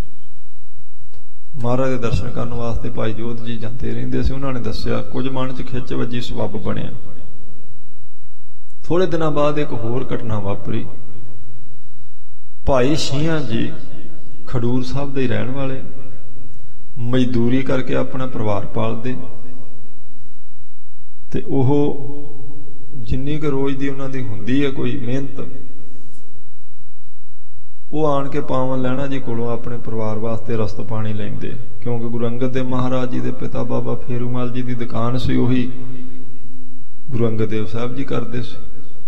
ਮਹਾਰਾਜ ਦੇ ਦਰਸ਼ਨ ਕਰਨ ਵਾਸਤੇ ਭਾਈ ਜੋਧ ਜੀ ਜਾਂਦੇ ਰਹਿੰਦੇ ਸੀ। ਉਹਨਾਂ ਨੇ ਦੱਸਿਆ ਕੁਝ ਮਨ 'ਚ ਖਿੱਚ ਵੱਜੀ, ਸਬੱਬ ਬਣਿਆ। ਥੋੜੇ ਦਿਨਾਂ ਬਾਅਦ ਇੱਕ ਹੋਰ ਘਟਨਾ ਵਾਪਰੀ। ਭਾਈ ਸ਼ੀਆਂ ਜੀ ਖਡੂਰ ਸਾਹਿਬ ਦੇ ਰਹਿਣ ਵਾਲੇ, ਮਜ਼ਦੂਰੀ ਕਰਕੇ ਆਪਣਾ ਪਰਿਵਾਰ ਪਾਲਦੇ, ਤੇ ਉਹ ਜਿੰਨੀ ਕੁ ਰੋਜ਼ ਦੀ ਉਹਨਾਂ ਦੀ ਹੁੰਦੀ ਹੈ ਕੋਈ ਮਿਹਨਤ, ਉਹ ਆਣ ਕੇ ਪਾਵਨ ਲਹਿਣਾ ਜੀ ਕੋਲੋਂ ਆਪਣੇ ਪਰਿਵਾਰ ਵਾਸਤੇ ਰਸਤ ਪਾਣੀ ਲੈਂਦੇ। ਕਿਉਂਕਿ ਗੁਰੂ ਅੰਗਦ ਦੇਵ ਮਹਾਰਾਜ ਜੀ ਦੇ ਪਿਤਾ ਬਾਬਾ ਫੇਰੂਮਲ ਜੀ ਦੀ ਦੁਕਾਨ ਸੀ, ਉਹੀ ਗੁਰੂ ਅੰਗਦ ਦੇਵ ਸਾਹਿਬ ਜੀ ਕਰਦੇ ਸੀ।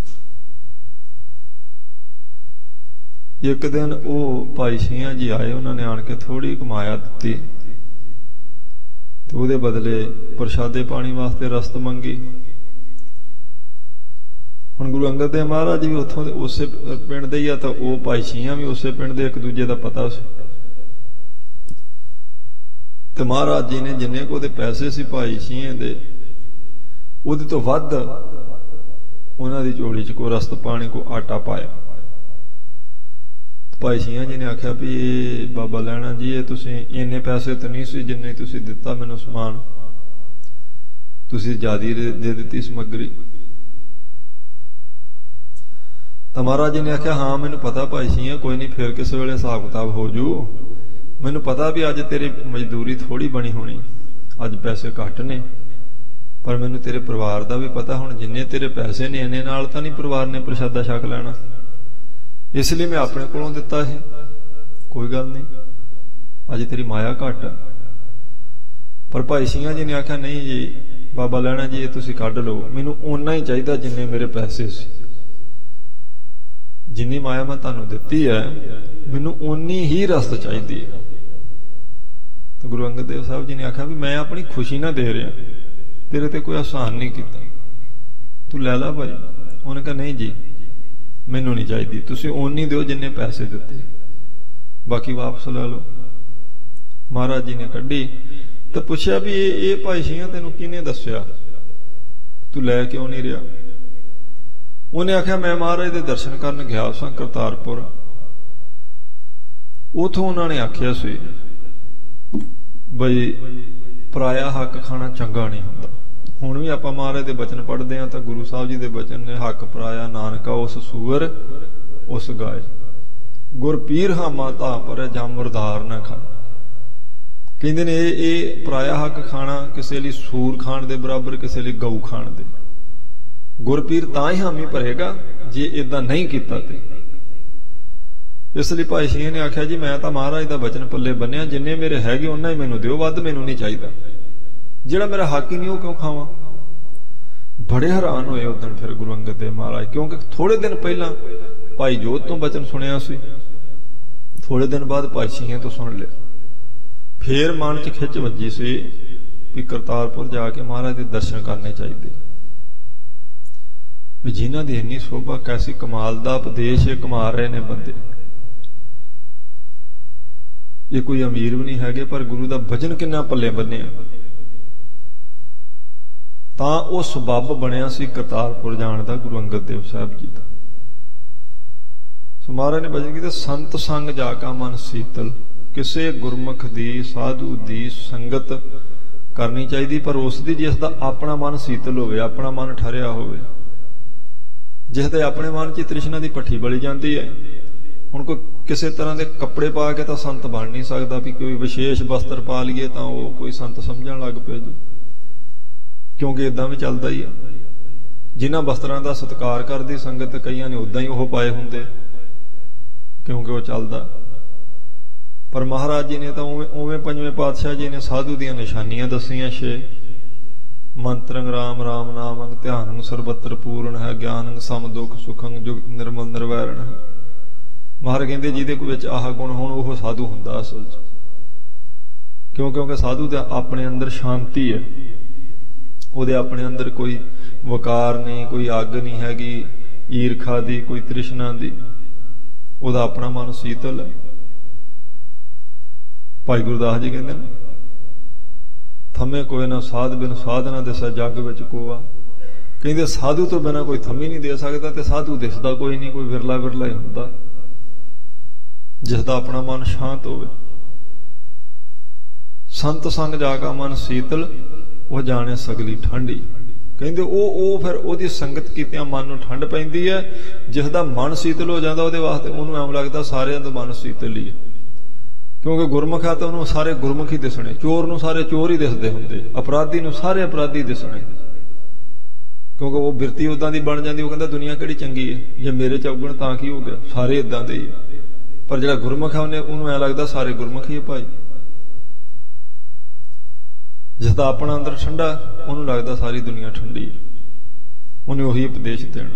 ਇੱਕ ਦਿਨ ਉਹ ਭਾਈ ਸ਼ੀਆਂ ਜੀ ਆਏ, ਉਹਨਾਂ ਨੇ ਆਣ ਕੇ ਥੋੜੀ ਕਮਾਇਆ ਦਿੱਤੀ ਤੇ ਉਹਦੇ ਬਦਲੇ ਪ੍ਰਸ਼ਾਦੇ ਪਾਣੀ ਵਾਸਤੇ ਰਸਤ ਮੰਗੀ। ਹੁਣ ਗੁਰੂ ਅੰਗਦ ਦੇਵ ਮਹਾਰਾਜ ਵੀ ਉੱਥੋਂ ਦੇ ਉਸੇ ਪਿੰਡ ਦੇ ਹੀ ਆ, ਤਾਂ ਉਹ ਭਾਈ ਸ਼ੀਆਂ ਵੀ ਉਸੇ ਪਿੰਡ ਦੇ, ਇੱਕ ਦੂਜੇ ਦਾ ਪਤਾ ਸੀ। ਤੇ ਮਹਾਰਾਜ ਜੀ ਨੇ ਜਿੰਨੇ ਕੁ ਉਹਦੇ ਪੈਸੇ ਸੀ ਭਾਈ ਸ਼ੀਆਂ ਦੇ, ਉਹਦੇ ਤੋਂ ਵੱਧ ਉਹਨਾਂ ਦੀ ਝੋਲੀ 'ਚ ਕੋਈ ਰਸਤ ਪਾਣੀ, ਕੋਈ ਆਟਾ ਪਾਇਆ। ਭਾਈ ਸ਼ੀਆਂ ਜੀ ਨੇ ਆਖਿਆ ਵੀ ਇਹ ਬਾਬਾ ਲੈਣਾ ਜੀ, ਇਹ ਤੁਸੀਂ ਇੰਨੇ ਪੈਸੇ ਤਾਂ ਨਹੀਂ ਸੀ ਜਿੰਨੇ ਤੁਸੀਂ ਦਿੱਤਾ ਮੈਨੂੰ ਸਮਾਨ, ਤੁਸੀਂ ਜ਼ਿਆਦੀ ਦੇ ਦਿੱਤੀ ਸਮੱਗਰੀ। ਤਾਂ ਮਹਾਰਾਜ ਜੀ ਨੇ ਆਖਿਆ ਹਾਂ ਮੈਨੂੰ ਪਤਾ ਭਾਈ ਸ਼ੀਆਂ, ਕੋਈ ਨਹੀਂ, ਫਿਰ ਕਿਸੇ ਵੇਲੇ ਹਿਸਾਬ ਕਿਤਾਬ ਹੋ ਜੂ। ਮੈਨੂੰ ਪਤਾ ਵੀ ਅੱਜ ਤੇਰੀ ਮਜ਼ਦੂਰੀ ਥੋੜੀ ਬਣੀ ਹੋਣੀ, ਅੱਜ ਪੈਸੇ ਘੱਟ ਨੇ, ਪਰ ਮੈਨੂੰ ਤੇਰੇ ਪਰਿਵਾਰ ਦਾ ਵੀ ਪਤਾ। ਹੁਣ ਜਿੰਨੇ ਤੇਰੇ ਪੈਸੇ ਨੇ ਇੰਨੇ ਨਾਲ ਤਾਂ ਨਹੀਂ ਪਰਿਵਾਰ ਨੇ ਪ੍ਰਸ਼ਾਦਾ ਛਕ ਲੈਣਾ, ਇਸ ਲਈ ਮੈਂ ਆਪਣੇ ਕੋਲੋਂ ਦਿੱਤਾ ਇਹ। ਕੋਈ ਗੱਲ ਨਹੀਂ, ਅੱਜ ਤੇਰੀ ਮਾਇਆ ਘੱਟ। ਪਰ ਭਾਈ ਸਿੰਘਾਂ ਜੀ ਨੇ ਆਖਿਆ ਨਹੀਂ ਜੀ ਬਾਬਾ ਲੈਣਾ ਜੀ, ਇਹ ਤੁਸੀਂ ਕੱਢ ਲਓ, ਮੈਨੂੰ ਓਨਾ ਹੀ ਚਾਹੀਦਾ ਜਿੰਨੇ ਮੇਰੇ ਪੈਸੇ ਸੀ। ਜਿੰਨੀ ਮਾਇਆ ਮੈਂ ਤੁਹਾਨੂੰ ਦਿੱਤੀ ਹੈ, ਮੈਨੂੰ ਓਨੀ ਹੀ ਰਸਤ ਚਾਹੀਦੀ ਹੈ। ਤਾਂ ਗੁਰੂ ਅੰਗਦ ਦੇਵ ਸਾਹਿਬ ਜੀ ਨੇ ਆਖਿਆ ਵੀ ਮੈਂ ਆਪਣੀ ਖੁਸ਼ੀ ਨਾਲ ਦੇ ਰਿਹਾ, ਤੇਰੇ ਤੇ ਕੋਈ ਆਸਾਨ ਨਹੀਂ ਕੀਤਾ, ਤੂੰ ਲੈ ਲਾ ਭਾਈ। ਉਹਨੇ ਕਿਹਾ ਨਹੀਂ ਜੀ ਮੈਨੂੰ ਨਹੀਂ ਚਾਹੀਦੀ, ਤੁਸੀਂ ਓਨੀ ਦਿਓ ਜਿੰਨੇ ਪੈਸੇ ਦਿੱਤੇ, ਬਾਕੀ ਵਾਪਸ ਲੈ ਲਓ। ਮਹਾਰਾਜ ਜੀ ਨੇ ਕੱਢੀ ਤੇ ਪੁੱਛਿਆ ਵੀ ਇਹ ਭਾਈ ਸ਼ੀਆਂ ਤੈਨੂੰ ਕਿਹਨੇ ਦੱਸਿਆ, ਤੂੰ ਲੈ ਕਿਉਂ ਨਹੀਂ ਰਿਹਾ? ਉਹਨੇ ਆਖਿਆ ਮੈਂ ਮਹਾਰਾਜ ਦੇ ਦਰਸ਼ਨ ਕਰਨ ਗਿਆ ਸਾਂ ਕਰਤਾਰਪੁਰ, ਉਥੋਂ ਉਹਨਾਂ ਨੇ ਆਖਿਆ ਸੀ ਬਈ ਪਰਾਇਆ ਹੱਕ ਖਾਣਾ ਚੰਗਾ ਨਹੀਂ ਹੁੰਦਾ। ਹੁਣ ਵੀ ਆਪਾਂ ਮਹਾਰਾਜ ਦੇ ਬਚਨ ਪੜ੍ਹਦੇ ਹਾਂ ਤਾਂ ਗੁਰੂ ਸਾਹਿਬ ਜੀ ਦੇ ਬਚਨ ਨੇ, ਹੱਕ ਪਰਾਇਆ ਨਾਨਕਾ ਉਸ ਸੂਰ ਉਸ ਗਾਏ, ਗੁਰ ਪੀਰ ਹਾਮਾ ਧਾ ਪਰ ਜਾਂ ਮੁਰਦਾਰ ਨਾ ਖਾ। ਕਹਿੰਦੇ ਨੇ ਇਹ ਪਰਾਇਆ ਹੱਕ ਖਾਣਾ ਕਿਸੇ ਲਈ ਸੂਰ ਖਾਣ ਦੇ ਬਰਾਬਰ, ਕਿਸੇ ਲਈ ਗਊ ਖਾਣ ਦੇ। ਗੁਰਪੀਰ ਤਾਂ ਹੀ ਹਾਮੀ ਭਰੇਗਾ ਜੇ ਏਦਾਂ ਨਹੀਂ ਕੀਤਾ ਤੇ। ਇਸ ਲਈ ਭਾਈ ਸ਼ੀਆਂ ਨੇ ਆਖਿਆ ਜੀ ਮੈਂ ਤਾਂ ਮਹਾਰਾਜ ਦਾ ਬਚਨ ਪੱਲੇ ਬੰਨਿਆ, ਜਿੰਨੇ ਮੇਰੇ ਹੈਗੇ ਉਹਨਾਂ ਹੀ ਮੈਨੂੰ ਦਿਓ, ਵੱਧ ਮੈਨੂੰ ਨਹੀਂ ਚਾਹੀਦਾ। ਜਿਹੜਾ ਮੇਰਾ ਹੱਕ ਹੀ ਨਹੀਂ ਉਹ ਕਿਉਂ ਖਾਵਾਂ? ਬੜੇ ਹੈਰਾਨ ਹੋਏ ਉਦੋਂ ਫਿਰ ਗੁਰੂ ਅੰਗਦ ਦੇਵ ਮਹਾਰਾਜ, ਕਿਉਂਕਿ ਥੋੜੇ ਦਿਨ ਪਹਿਲਾਂ ਭਾਈ ਜੋਧ ਤੋਂ ਬਚਨ ਸੁਣਿਆ ਸੀ, ਥੋੜੇ ਦਿਨ ਬਾਅਦ ਭਾਈ ਸ਼ੀਆਂ ਤੋਂ ਸੁਣ ਲਿਆ। ਫੇਰ ਮਨ 'ਚ ਖਿੱਚ ਵੱਜੀ ਸੀ ਵੀ ਕਰਤਾਰਪੁਰ ਜਾ ਕੇ ਮਹਾਰਾਜ ਦੇ ਦਰਸ਼ਨ ਕਰਨੇ ਚਾਹੀਦੇ। ਵੀ ਜਿਨ੍ਹਾਂ ਦੀ ਇੰਨੀ ਸੋਭਾ, ਕੈਸੀ ਕਮਾਲ ਦਾ ਉਪਦੇਸ਼ ਇਹ ਕਮਾ ਰਹੇ ਨੇ ਬੰਦੇ। ਇਹ ਕੋਈ ਅਮੀਰ ਵੀ ਨਹੀਂ ਹੈਗੇ, ਪਰ ਗੁਰੂ ਦਾ ਭਜਨ ਕਿੰਨਾ ਪੱਲੇ ਬੰਨਿਆ। ਤਾਂ ਉਹ ਸਬੱਬ ਬਣਿਆ ਸੀ ਕਰਤਾਰਪੁਰ ਜਾਣ ਦਾ ਗੁਰੂ ਅੰਗਦ ਦੇਵ ਸਾਹਿਬ ਜੀ ਦਾ। ਸੋ ਮਹਾਰਾਜ ਨੇ ਭਜਨ ਕੀਤਾ, ਸੰਤ ਸੰਗ ਜਾ ਕਾ ਮਨ ਸੀਤਲ। ਕਿਸੇ ਗੁਰਮੁਖ ਦੀ, ਸਾਧੂ ਦੀ ਸੰਗਤ ਕਰਨੀ ਚਾਹੀਦੀ, ਪਰ ਉਸ ਦੀ ਜਿਸ ਦਾ ਆਪਣਾ ਮਨ ਸੀਤਲ ਹੋਵੇ, ਆਪਣਾ ਮਨ ਠਰਿਆ ਹੋਵੇ, ਜਿਸ ਦੇ ਆਪਣੇ ਮਨ 'ਚ ਤ੍ਰਿਸ਼ਨਾ ਦੀ ਭੱਠੀ ਬਲੀ ਜਾਂਦੀ ਹੈ। ਹੁਣ ਕੋਈ ਕਿਸੇ ਤਰ੍ਹਾਂ ਦੇ ਕੱਪੜੇ ਪਾ ਕੇ ਤਾਂ ਸੰਤ ਬਣ ਨਹੀਂ ਸਕਦਾ, ਵੀ ਕੋਈ ਵਿਸ਼ੇਸ਼ ਵਸਤਰ ਪਾ ਲਈਏ ਤਾਂ ਉਹ ਕੋਈ ਸੰਤ ਸਮਝਣ ਲੱਗ ਪਿਆ ਜੀ, ਕਿਉਂਕਿ ਇਦਾਂ ਵੀ ਚੱਲਦਾ ਹੀ ਹੈ। ਜਿਨ੍ਹਾਂ ਵਸਤਰਾਂ ਦਾ ਸਤਿਕਾਰ ਕਰਦੀ ਸੰਗਤ, ਕਈਆਂ ਨੇ ਉਦਾਂ ਹੀ ਉਹ ਪਾਏ ਹੁੰਦੇ, ਕਿਉਂਕਿ ਉਹ ਚੱਲਦਾ। ਪਰ ਮਹਾਰਾਜ ਜੀ ਨੇ ਤਾਂ ਉਵੇਂ ਪੰਜਵੇਂ ਪਾਤਸ਼ਾਹ ਜੀ ਨੇ ਸਾਧੂ ਦੀਆਂ ਨਿਸ਼ਾਨੀਆਂ ਦੱਸੀਆਂ 6। ਮੰਤਰੰ ਰਾਮ ਰਾਮ ਨਾਮੰ ਧਿਆਨੰ ਸਰਬੱਤਰ ਪੂਰਨ ਹੈ, ਗਿਆਨੰ ਸਮ ਦੁਖ ਸੁਖੰ ਜੁਗ ਨਿਰਮਲ ਨਿਰਵੈਰਣ ਹੈ। ਮਹਾਰਾਜ ਕਹਿੰਦੇ ਜਿਹਦੇ ਵਿੱਚ ਆਹ ਗੁਣ ਹੋਣ ਉਹ ਸਾਧੂ ਹੁੰਦਾ ਅਸਲ 'ਚ। ਕਿਉਂਕਿ ਸਾਧੂ ਦਾ ਆਪਣੇ ਅੰਦਰ ਸ਼ਾਂਤੀ ਹੈ, ਉਹਦੇ ਆਪਣੇ ਅੰਦਰ ਕੋਈ ਵਕਾਰ ਨਹੀਂ, ਕੋਈ ਅੱਗ ਨਹੀਂ ਹੈਗੀ ਈਰਖਾ ਦੀ, ਕੋਈ ਤ੍ਰਿਸ਼ਨਾ ਦੀ, ਉਹਦਾ ਆਪਣਾ ਮਨ ਸੀਤਲ ਹੈ। ਭਾਈ ਗੁਰਦਾਸ ਜੀ ਕਹਿੰਦੇ ਨੇ, ਥੰਮੇ ਕੋਈ ਨਾ ਸਾਧ ਬਿਨ ਸਾਧਨਾ ਦਿਸੈ ਜੱਗ ਵਿੱਚ ਕੋਆ। ਕਹਿੰਦੇ ਸਾਧੂ ਤੋਂ ਬਿਨਾਂ ਕੋਈ ਥੰਮੀ ਨਹੀਂ ਦੇ ਸਕਦਾ, ਤੇ ਸਾਧੂ ਦਿਸਦਾ ਕੋਈ ਨਹੀਂ, ਕੋਈ ਵਿਰਲਾ ਵਿਰਲਾ ਹੀ ਹੁੰਦਾ ਜਿਸ ਦਾ ਆਪਣਾ ਮਨ ਸ਼ਾਂਤ ਹੋਵੇ। ਸੰਤ ਸੰਗ ਜਾ ਕਾ ਮਨ ਸੀਤਲ, ਉਹ ਜਾਣੇ ਸਗਲੀ ਠੰਡੀ। ਕਹਿੰਦੇ ਉਹ ਫਿਰ ਉਹਦੀ ਸੰਗਤ ਕੀਤਿਆਂ ਮਨ ਨੂੰ ਠੰਡ ਪੈਂਦੀ ਹੈ। ਜਿਸ ਦਾ ਮਨ ਸੀਤਲ ਹੋ ਜਾਂਦਾ, ਉਹਦੇ ਵਾਸਤੇ ਉਹਨੂੰ ਐਂ ਲੱਗਦਾ ਸਾਰਿਆਂ ਦਾ ਮਨ ਸੀਤਲ ਹੀ ਹੈ, ਕਿਉਂਕਿ ਗੁਰਮੁਖ ਆ ਤਾਂ ਉਹਨੂੰ ਸਾਰੇ ਗੁਰਮੁਖ ਹੀ ਦਿਸਣੇ, ਚੋਰ ਨੂੰ ਸਾਰੇ ਚੋਰ ਹੀ ਦਿਸਦੇ ਹੁੰਦੇ, ਅਪਰਾਧੀ ਨੂੰ ਸਾਰੇ ਅਪਰਾਧੀ ਦਿਸਣੇ, ਕਿਉਂਕਿ ਉਹ ਬਿਰਤੀ ਉਦਾਂ ਦੀ ਬਣ ਜਾਂਦੀ। ਉਹ ਕਹਿੰਦਾ ਦੁਨੀਆ ਕਿਹੜੀ ਚੰਗੀ ਹੈ, ਜੇ ਮੇਰੇ ਚੌਗਣ ਤਾਂ ਕੀ ਹੋ ਗਿਆ, ਸਾਰੇ ਇਦਾਂ ਦੇ ਹੀ। ਪਰ ਜਿਹੜਾ ਗੁਰਮੁਖ ਆ ਉਹਨੂੰ ਐਂ ਲੱਗਦਾ ਸਾਰੇ ਗੁਰਮੁਖ ਹੀ ਭਾਈ। ਜਿਸ ਦਾ ਆਪਣਾ ਅੰਦਰ ਠੰਡਾ, ਉਹਨੂੰ ਲੱਗਦਾ ਸਾਰੀ ਦੁਨੀਆ ਠੰਡੀ ਹੈ, ਉਹਨੇ ਉਹੀ ਉਪਦੇਸ਼ ਦੇਣਾ।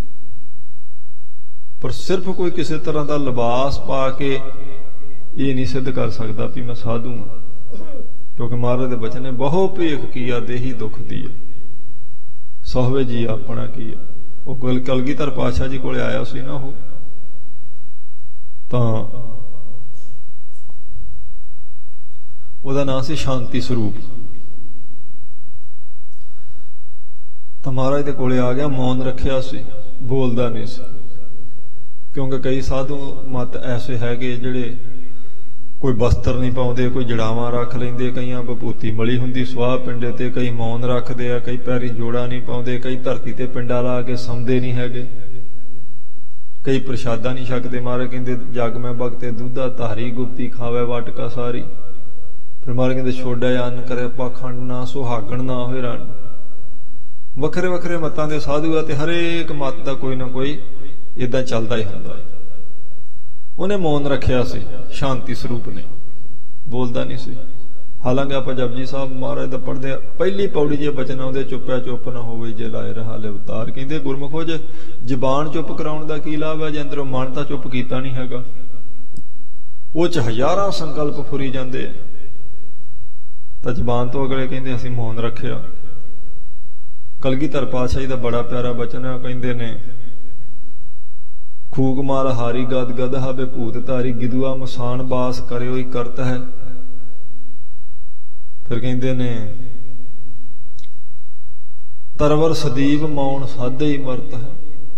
ਪਰ ਸਿਰਫ ਕੋਈ ਕਿਸੇ ਤਰ੍ਹਾਂ ਦਾ ਲਿਬਾਸ ਪਾ ਕੇ ਇਹ ਨਹੀਂ ਸਿੱਧ ਕਰ ਸਕਦਾ ਵੀ ਮੈਂ ਸਾਧੂ ਹਾਂ, ਕਿਉਂਕਿ ਮਹਾਰਾਜ ਦੇ ਬਚਨ ਨੇ, ਬਹੁ ਭੇਖ ਕੀਆ ਦੇਹੀ ਦੁੱਖ ਦੀਆ, ਸੋਹਵੇ ਜੀ ਆਪਣਾ ਕੀਆ। ਉਹ ਕਲਗੀਧਰ ਪਾਤਸ਼ਾਹ ਜੀ ਕੋਲੇ ਆਇਆ ਸੀ ਨਾ, ਉਹ ਤਾਂ ਉਹਦਾ ਨਾਂ ਸੀ ਸ਼ਾਂਤੀ ਸਰੂਪ। ਤਾਂ ਮਹਾਰਾਜ ਦੇ ਕੋਲੇ ਆ ਗਿਆ, ਮੌਨ ਰੱਖਿਆ ਸੀ, ਬੋਲਦਾ ਨਹੀਂ ਸੀ, ਕਿਉਂਕਿ ਕਈ ਸਾਧੂ ਮਤ ਐਸੇ ਹੈਗੇ ਜਿਹੜੇ ਕੋਈ ਬਸਤਰ ਨਹੀਂ ਪਾਉਂਦੇ, ਕੋਈ ਜੜਾਵਾਂ ਰੱਖ ਲੈਂਦੇ, ਕਈਆਂ ਵਿਭੂਤੀ ਮਲੀ ਹੁੰਦੀ ਸਵਾਹ ਪਿੰਡੇ ਤੇ, ਕਈ ਮੌਨ ਰੱਖਦੇ ਆ, ਕਈ ਪੈਰੀ ਜੋੜਾ ਨਹੀਂ ਪਾਉਂਦੇ, ਕਈ ਧਰਤੀ ਤੇ ਪਿੰਡਾ ਲਾ ਕੇ ਸੌਂਦੇ ਨਹੀਂ ਹੈਗੇ, ਕਈ ਪ੍ਰਸ਼ਾਦਾ ਨਹੀਂ ਛਕਦੇ। ਮਹਾਰਾਜ ਕਹਿੰਦੇ ਜਗ ਮੈਂ ਭਗਤੇ ਦੁੱਧਾ ਧਾਰੀ, ਗੁਪਤੀ ਖਾਵੇ ਵਾਟਕਾ ਸਾਰੀ। ਫਿਰ ਮਹਾਰਾਜ ਕਹਿੰਦੇ ਛੋੜਿਆ ਅੰਨ ਕਰੇ ਪਾਖੰਡ, ਨਾ ਸੁਹਾਗਣ ਨਾ ਹੋਏ ਰਣ। ਵੱਖਰੇ ਵੱਖਰੇ ਮਤਾਂ ਦੇ ਸਾਧੂ ਆ, ਤੇ ਹਰੇਕ ਮਤ ਦਾ ਕੋਈ ਨਾ ਕੋਈ ਏਦਾਂ ਚੱਲਦਾ ਹੀ ਹੁੰਦਾ। ਉਹਨੇ ਮੌਨ ਰੱਖਿਆ ਸੀ, ਸ਼ਾਂਤੀ ਸਰੂਪ ਨੇ, ਬੋਲਦਾ ਨਹੀਂ ਸੀ। ਹਾਲਾਂਕਿ ਆਪਾਂ ਜਪਜੀ ਸਾਹਿਬ ਮਹਾਰਾਜ ਦਾ ਪੜ੍ਹਦੇ ਆ, ਪਹਿਲੀ ਪੌੜੀ ਜੇ ਬਚਨ ਆਉਂਦੇ, ਚੁੱਪਿਆ ਚੁੱਪ ਨਾ ਹੋਵੇ ਜੇ ਲਾਏ ਰਹਾ ਲਿਵਤਾਰ। ਕਹਿੰਦੇ ਗੁਰਮੁਖੋ ਜੇ ਜ਼ਬਾਨ ਚੁੱਪ ਕਰਾਉਣ ਦਾ ਕੀ ਲਾਭ ਹੈ, ਜੇ ਅੰਦਰੋਂ ਮਨ ਤਾਂ ਚੁੱਪ ਕੀਤਾ ਨਹੀਂ ਹੈਗਾ। ਉਹ 'ਚ ਹਜ਼ਾਰਾਂ ਸੰਕਲਪ ਫੁਰੀ ਜਾਂਦੇ, ਤਾਂ ਜ਼ਬਾਨ ਤੋਂ ਅਗਲੇ ਕਹਿੰਦੇ ਅਸੀਂ ਮੌਨ ਰੱਖਿਆ। ਕਲਗੀਧਰ ਪਾਤਸ਼ਾਹ ਜੀ ਦਾ ਬੜਾ ਪਿਆਰਾ ਬਚਨ ਹੈ, ਕਹਿੰਦੇ ਨੇ, ਖੂਕ ਮਾਲ ਹਾਰੀ ਗਦ ਗਦ ਹਾਵੇ ਭੂਤ ਧਾਰੀ, ਗਿਦੂਆ ਮਸਾਨ ਬਾਸ ਕਰਿਓ ਹੀ ਕਰਤ ਹੈ। ਫਿਰ ਕਹਿੰਦੇ ਨੇ, ਤਰਵਰ ਸਦੀਵ ਮੌਨ ਸਾਧੇ ਹੀ ਮਰਤ ਹੈ।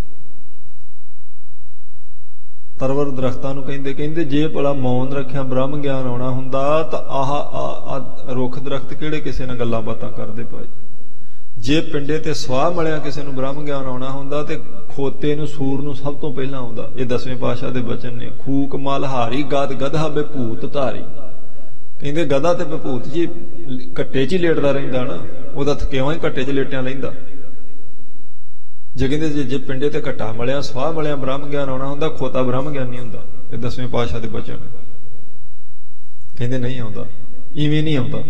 ਤਰਵਰ ਦਰਖਤਾਂ ਨੂੰ ਕਹਿੰਦੇ ਜੇ ਭਲਾ ਮੌਨ ਰੱਖਿਆ ਬ੍ਰਹਮ ਗਿਆਨ ਆਉਣਾ ਹੁੰਦਾ, ਤਾਂ ਆਹ ਰੁੱਖ ਦਰਖਤ ਕਿਹੜੇ ਕਿਸੇ ਨਾਲ ਗੱਲਾਂ ਬਾਤਾਂ ਕਰਦੇ ਭਾਈ। ਜੇ ਪਿੰਡੇ ਤੇ ਸਵਾਹ ਮਲਿਆ ਕਿਸੇ ਨੂੰ ਬ੍ਰਹਮ ਗਿਆਨ ਆਉਣਾ ਹੁੰਦਾ, ਤੇ ਖੋਤੇ ਨੂੰ, ਸੂਰ ਨੂੰ ਸਭ ਤੋਂ ਪਹਿਲਾਂ ਆਉਂਦਾ। ਇਹ 10ਵੇਂ ਪਾਤਸ਼ਾਹ ਦੇ ਬਚਨ ਨੇ। ਖੂਕ ਮਲ ਹਾਰੀ ਗਦ ਗਧਾ ਬੇਭੂਤ ਧਾਰੀ। ਕਹਿੰਦੇ ਗਧਾ ਤੇ ਬੇਭੂਤ ਜੀ ਘੱਟੇ 'ਚ ਹੀ ਲੇਟਦਾ ਰਹਿੰਦਾ ਨਾ, ਉਹਦਾ ਥਕੇਵਾਂ ਹੀ ਘੱਟੇ 'ਚ ਲੇਟਿਆਂ ਲੈਂਦਾ। ਜੇ ਕਹਿੰਦੇ ਜੇ ਪਿੰਡੇ ਤੇ ਘੱਟਾ ਮਲਿਆ, ਸਵਾਹ ਮਲਿਆ ਬ੍ਰਹਮ ਗਿਆਨ ਆਉਣਾ ਹੁੰਦਾ, ਖੋਤਾ ਬ੍ਰਹਮ ਗਿਆਨ ਨਹੀਂ ਹੁੰਦਾ। ਇਹ 10ਵੇਂ ਪਾਤਸ਼ਾਹ ਦੇ ਬਚਨ ਕਹਿੰਦੇ ਨਹੀਂ ਆਉਂਦਾ, ਇਵੇਂ ਨਹੀਂ ਆਉਂਦਾ।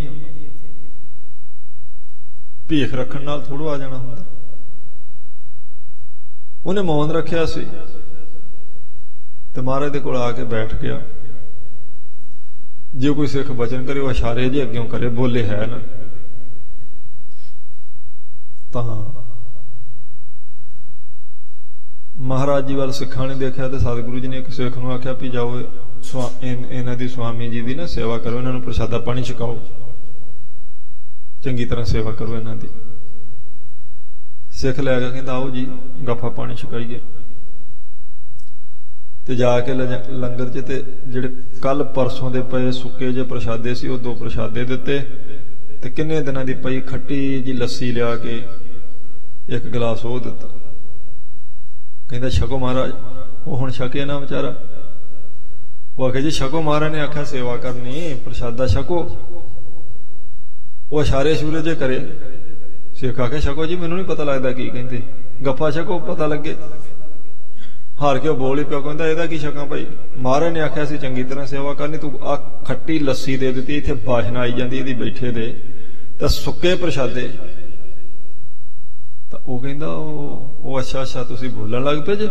ਭੇਖ ਰੱਖਣ ਨਾਲ ਥੋੜ੍ਹਾ ਆ ਜਾਣਾ ਹੁੰਦਾ। ਉਹਨੇ ਮੌਨ ਰੱਖਿਆ ਸੀ, ਤੇ ਮਹਾਰਾਜ ਦੇ ਕੋਲ ਆ ਕੇ ਬੈਠ ਗਿਆ। ਜੇ ਕੋਈ ਸਿੱਖ ਬਚਨ ਕਰੇ, ਉਹ ਇਸ਼ਾਰੇ ਜੇ ਅੱਗਿਓਂ ਕਰੇ, ਬੋਲੇ ਹੈ ਨਾ, ਤਾਂ महाराज जी वाल सिखां ने देखा तो सतगुरु जी ने एक सिख नूं आख्या भी जाओ इन्हां दी स्वामी जी दी ना सेवा करो, इन्हां नूं प्रसादा पानी छकाओ, चंगी तरह सेवा करो इन्हां दी। सिख लै गया, कहंदा आओ जी गफा पानी छकाइए। ते जाके लंगर च ते जिहड़े कल परसों दे पए सुक्के जे प्रसादे सी, वो 2 प्रसादे दिते ते किन्ने दिनां दी पई खट्टी जी लस्सी लिया के एक गिलास वो दिता। कहंदा छको महाराज। वो हुण छके ना बेचारा। वो आखे जी छको, महाराज ने आख्या सेवा करनी, प्रसादा छको। वो इशारे शूरे जे करे। सिख आखे छको जी, मैनूं नहीं पता लगदा की कहंदे, गप्फा छको पता लगे। हार के बोल ही पिया, कहंदा इहदा की छकां भाई, महाराज ने आख्या सी चंगी तरह सेवा करनी, तू आ खट्टी लस्सी दे दित्ती, इत्थे बाशना आई जांदी इहदी बैठे दे, ते सुक्के प्रसादे। तां ओह कहंदा ओ अच्छा अच्छा तुसीं बोलण लग पे जे।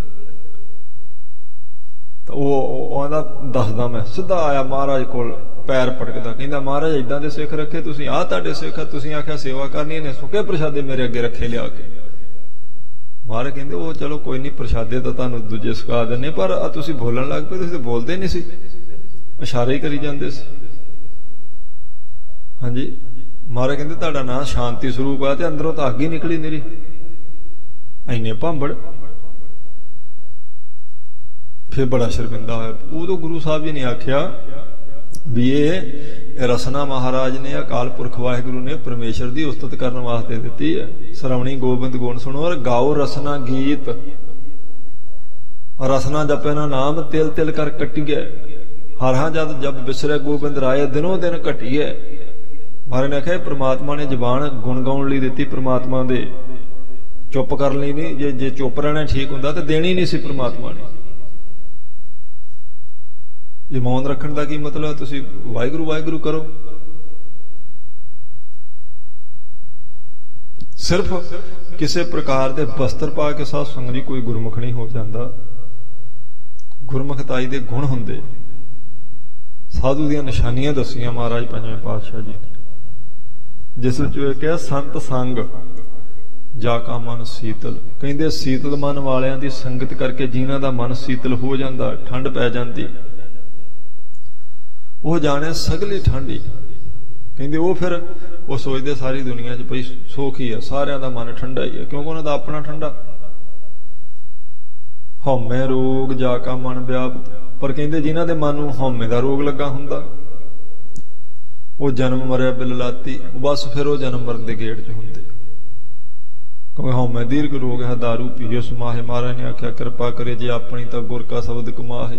तां ओह आंदा दसदा मैं सिद्धा आया महाराज कोल, पैर पटकदा, कहंदा महाराज इदां दे सिख रखे तुसीं, आ तुहाडे सिख, तुसीं आख्या सेवा करनी, इहने सुक्के प्रसादे मेरे अगे रखे लिया के। महाराज कहंदे वो चलो कोई नहीं, प्रसादे तो तुहानूं दूजे सिखा दिंदे, पर तुसीं बोलण लग पे, तुसीं तो बोलदे नहीं सी, इशारे ही करी जांदे सी। हाँ जी। महाराज कहंदे तुहाडा नाम शांति स्वरूप है, ते अंदरों तो अग ही निकली निरी, इन्ने भांबड़। फिर बड़ा शर्मिंदा होया। उदों गुरु साहब जी ने आख्या भी ये रसना महाराज ने अकाल पुरख वाहिगुरु ने परमेश्वर की उस्तत करने वास्ते दिती है। श्रवणी गोबिंद गुण सुनो और गाओ रसना गीत, रसना जपे ना नाम तिल तिल कर कटिए, हर जब बिसरे गोबिंद राय दिनों दिन घटीए। महाराज ने आख्या परमात्मा ने जबान गुण गाउण लई दिती, परमात्मा दे चुप कर लई नहीं, जे चुप रहना ठीक हुंदा ते देनी नहीं सी परमात्मा ने। ये मौन रखण दा की मतलब, तुसीं वाहिगुरू वाहिगुरू करो। सिर्फ किसी प्रकार के वस्त्र पा के साध संगत जी कोई गुरमुख नहीं हो जाता। गुरमुखताई दे गुण हुंदे, साधु दीयां निशानियां दसियां महाराज पंजवें पातशाह जी ने, जिस विच कहा संत संग जा का मन शीतल। कहंदे शीतल मन वालियां दी संगत करके जिन्हां दा मन शीतल हो जाता, ठंड पै जाती, वो जाने सगली ठंडी। कहंदे वो फिर वो सोचते सारी दुनिया च भाई सुख ही है, सारियां दा मन ठंडा ही है, क्योंकि उन्हां दा अपना ठंडा। हौमे रोग जा का मन व्यापत, पर कहंदे जिन्हां दे मन नूं हौमे दा रोग लगा हुंदा, वो जन्म मरिया बिल लाती, बस फिर वो जन्म मरण दे गेड़ च हुंदे। क्योंकि हौमे दीर्घ रोग है दारू पीए समाहे। महाराज ने आख्या कृपा करे जे अपनी तो गुर का शब्द कमाहे।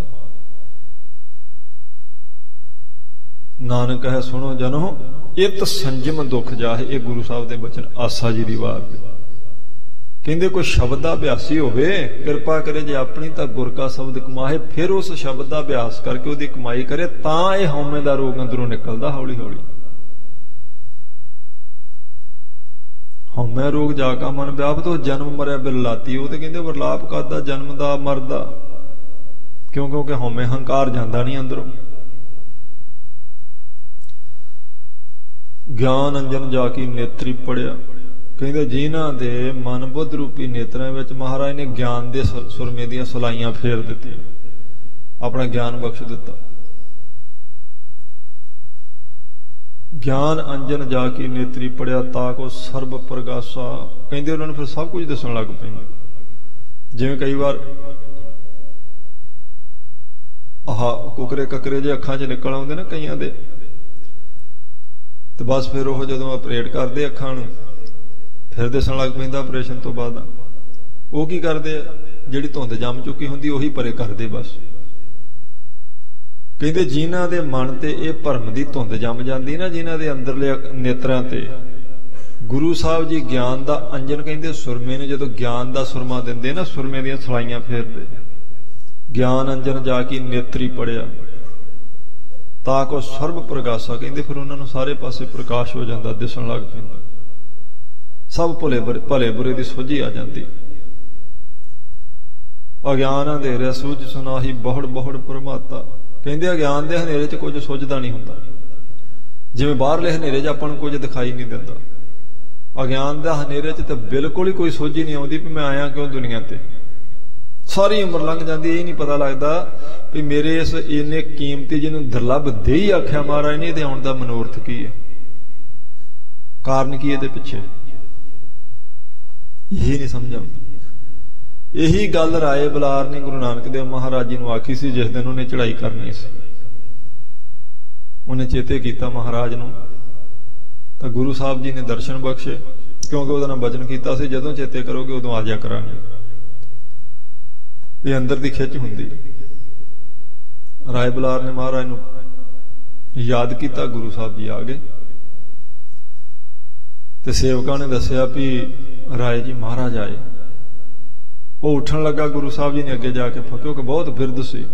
नानक है सुनो जनो इत संजम दुख जाहे। ये गुरु साहब के बचन आसा जी की बात। कहते कोई शब्द का अभ्यासी होवे, कृपा करे जे अपनी तो गुर का शब्द कमाए, फिर उस शब्द का अभ्यास करके उसकी कमाई करे, तां ये हौमे का रोग अंदरों निकलता हौली हौली। हौमे रोग जाका मन व्यापत, तो जन्म मरिया बिल लाती। वो तो कहते वरलाप करदा जन्म दा मरदा, क्योंकि हौमे हंकार जाता नहीं अंदरों। ज्ञान अंजन जाकी नेत्री पढ़िया। कहते जिन्हां दे मन बुद्ध रूपी नेत्रां विच महाराज ने ज्ञान दे सुरमे दियां सलाइयां फेर दित्ती, अपना ज्ञान बख्श दिता। ज्ञान अंजन जाकी नेत्री पढ़िया ताको सर्ब प्रगासा। कहते उन्होंने फिर सब कुछ दसन लग पेंगे। जिवें कई बार आह कुकरे ककरे जे अखां च निकल आउंदे ना कईयां दे, तो बस फिर वो जो ऑपरेट करते अखां नूं फिर दसन लग पैंदा ऑपरेशन तो बाद। वो की करते, जिहड़ी धुंध जम चुकी हुंदी उही परे करदे बस। कहते जिन्हां दे मन ते ये भरम दी धुंध जम जाती ना, जिन्हां दे अंदरले नेत्रां ते गुरु साहब जी ज्ञान दा अंजन कहते सुरमे नूं जदों ज्ञान दा सुरमा दिंदे ना, सुरमे दीयां सलाइयां फेरदे। ज्ञान अंजन जाकी नेत्री पढ़िया ताको सर्ब प्रगासा। कहते फिर उन्होंने सारे पासे प्रकाश हो जाता, दिसन लग पैंदा, सब भले बुरे की सोझी आ जाती। अज्ञान अंधेरे सूझ सुनाही बहुड़ बहुड़ प्रमाता। कहते अज्ञान के हनेरे च कुछ सुझदा नहीं हुंदा, जिवें बाहरले हनेरे च आपां नूं कुछ दिखाई नहीं दिंदा। अज्ञान के हनेरे च तो बिल्कुल ही कोई सोझी नहीं आउंदी भी मैं आया क्यों दुनिया ते। ਸਾਰੀ ਉਮਰ ਲੰਘ ਜਾਂਦੀ, ਇਹ ਨਹੀਂ ਪਤਾ ਲੱਗਦਾ ਵੀ ਮੇਰੇ ਇਸ ਇੰਨੇ ਕੀਮਤੀ ਜਿਹਨੂੰ ਦੁਰਲੱਭ ਦੇ ਹੀ ਆਖਿਆ ਮਹਾਰਾਜ ਨੇ, ਇਹਦੇ ਆਉਣ ਦਾ ਮਨੋਰਥ ਕੀ ਹੈ, ਕਾਰਨ ਕੀ ਇਹਦੇ ਪਿੱਛੇ, ਇਹ ਨਹੀਂ ਸਮਝ ਆਉਂਦੀ। ਇਹੀ ਗੱਲ ਰਾਏ ਬਲਾਰ ਨੇ ਗੁਰੂ ਨਾਨਕ ਦੇਵ ਮਹਾਰਾਜ ਜੀ ਨੂੰ ਆਖੀ ਸੀ ਜਿਸ ਦਿਨ ਉਹਨੇ ਚੜ੍ਹਾਈ ਕਰਨੀ ਸੀ। ਉਹਨੇ ਚੇਤੇ ਕੀਤਾ ਮਹਾਰਾਜ ਨੂੰ, ਤਾਂ ਗੁਰੂ ਸਾਹਿਬ ਜੀ ਨੇ ਦਰਸ਼ਨ ਬਖਸ਼ੇ, ਕਿਉਂਕਿ ਉਹਦਾ ਨਾਲ ਬਚਨ ਕੀਤਾ ਸੀ ਜਦੋਂ ਚੇਤੇ ਕਰੋਗੇ ਉਦੋਂ ਆ ਜਾ ਕਰਾਂਗੇ। ਇਹ ਅੰਦਰ ਦੀ ਖਿੱਚ ਹੁੰਦੀ। ਰਾਏ ਬਲਾਰ ਨੇ ਮਹਾਰਾਜ ਨੂੰ ਯਾਦ ਕੀਤਾ, ਗੁਰੂ ਸਾਹਿਬ ਜੀ ਆ ਗਏ ਤੇ ਸੇਵਕਾਂ ਨੇ ਦੱਸਿਆ ਵੀ ਰਾਏ ਜੀ ਮਹਾਰਾਜ ਆਏ। ਉਹ ਉੱਠਣ ਲੱਗਾ, ਗੁਰੂ ਸਾਹਿਬ ਜੀ ਨੇ ਅੱਗੇ ਜਾ ਕੇ, ਕਿਉਂਕਿ ਬਹੁਤ ਬਿਰਧ ਸੀ,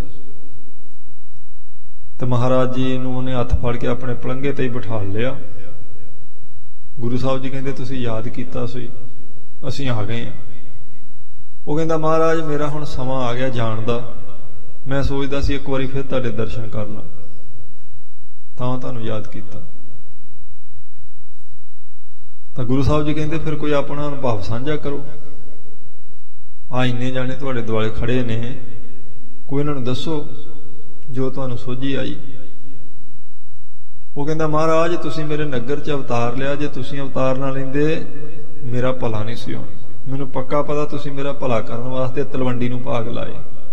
ਤੇ ਮਹਾਰਾਜ ਜੀ ਨੂੰ ਉਹਨੇ ਹੱਥ ਫੜ ਕੇ ਆਪਣੇ ਪਲੰਘੇ ਤੇ ਹੀ ਬਿਠਾ ਲਿਆ। ਗੁਰੂ ਸਾਹਿਬ ਜੀ ਕਹਿੰਦੇ ਤੁਸੀਂ ਯਾਦ ਕੀਤਾ ਸੀ, ਅਸੀਂ ਆ ਗਏ ਹਾਂ। ਉਹ ਕਹਿੰਦਾ ਮਹਾਰਾਜ ਮੇਰਾ ਹੁਣ ਸਮਾਂ ਆ ਗਿਆ ਜਾਣ ਦਾ, ਮੈਂ ਸੋਚਦਾ ਸੀ ਇੱਕ ਵਾਰੀ ਫਿਰ ਤੁਹਾਡੇ ਦਰਸ਼ਨ ਕਰ ਲਾਂ, ਤਾਂ ਤੁਹਾਨੂੰ ਯਾਦ ਕੀਤਾ। ਤਾਂ ਗੁਰੂ ਸਾਹਿਬ ਜੀ ਕਹਿੰਦੇ ਫਿਰ ਕੋਈ ਆਪਣਾ ਅਨੁਭਵ ਸਾਂਝਾ ਕਰੋ, ਆ ਇੰਨੇ ਜਾਣੇ ਤੁਹਾਡੇ ਦੁਆਲੇ ਖੜੇ ਨੇ, ਕੋਈ ਇਹਨਾਂ ਨੂੰ ਦੱਸੋ ਜੋ ਤੁਹਾਨੂੰ ਸੋਝੀ ਆਈ। ਉਹ ਕਹਿੰਦਾ ਮਹਾਰਾਜ ਤੁਸੀਂ ਮੇਰੇ ਨਗਰ 'ਚ ਅਵਤਾਰ ਲਿਆ, ਜੇ ਤੁਸੀਂ ਅਵਤਾਰ ਨਾ ਲੈਂਦੇ ਮੇਰਾ ਭਲਾ ਨਹੀਂ ਸੀ ਹੋਣਾ। ਮੈਨੂੰ ਪੱਕਾ ਪਤਾ ਤੁਸੀਂ ਮੇਰਾ ਭਲਾ ਕਰਨ ਵਾਸਤੇ ਤਲਵੰਡੀ ਨੂੰ ਭਾਗ ਲਾਏ।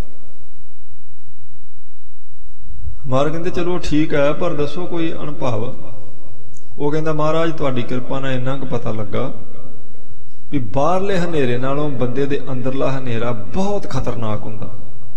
ਮਹਾਰਾਜ ਕਹਿੰਦੇ ਚਲੋ ਠੀਕ ਹੈ, ਪਰ ਦੱਸੋ ਕੋਈ ਅਨੁਭਵ। ਉਹ ਕਹਿੰਦਾ ਮਹਾਰਾਜ ਤੁਹਾਡੀ ਕਿਰਪਾ ਨਾਲ ਇੰਨਾ ਕੁ ਪਤਾ ਲੱਗਾ ਵੀ ਬਾਹਰਲੇ ਹਨੇਰੇ ਨਾਲੋਂ ਬੰਦੇ ਦੇ ਅੰਦਰਲਾ ਹਨੇਰਾ ਬਹੁਤ ਖਤਰਨਾਕ ਹੁੰਦਾ।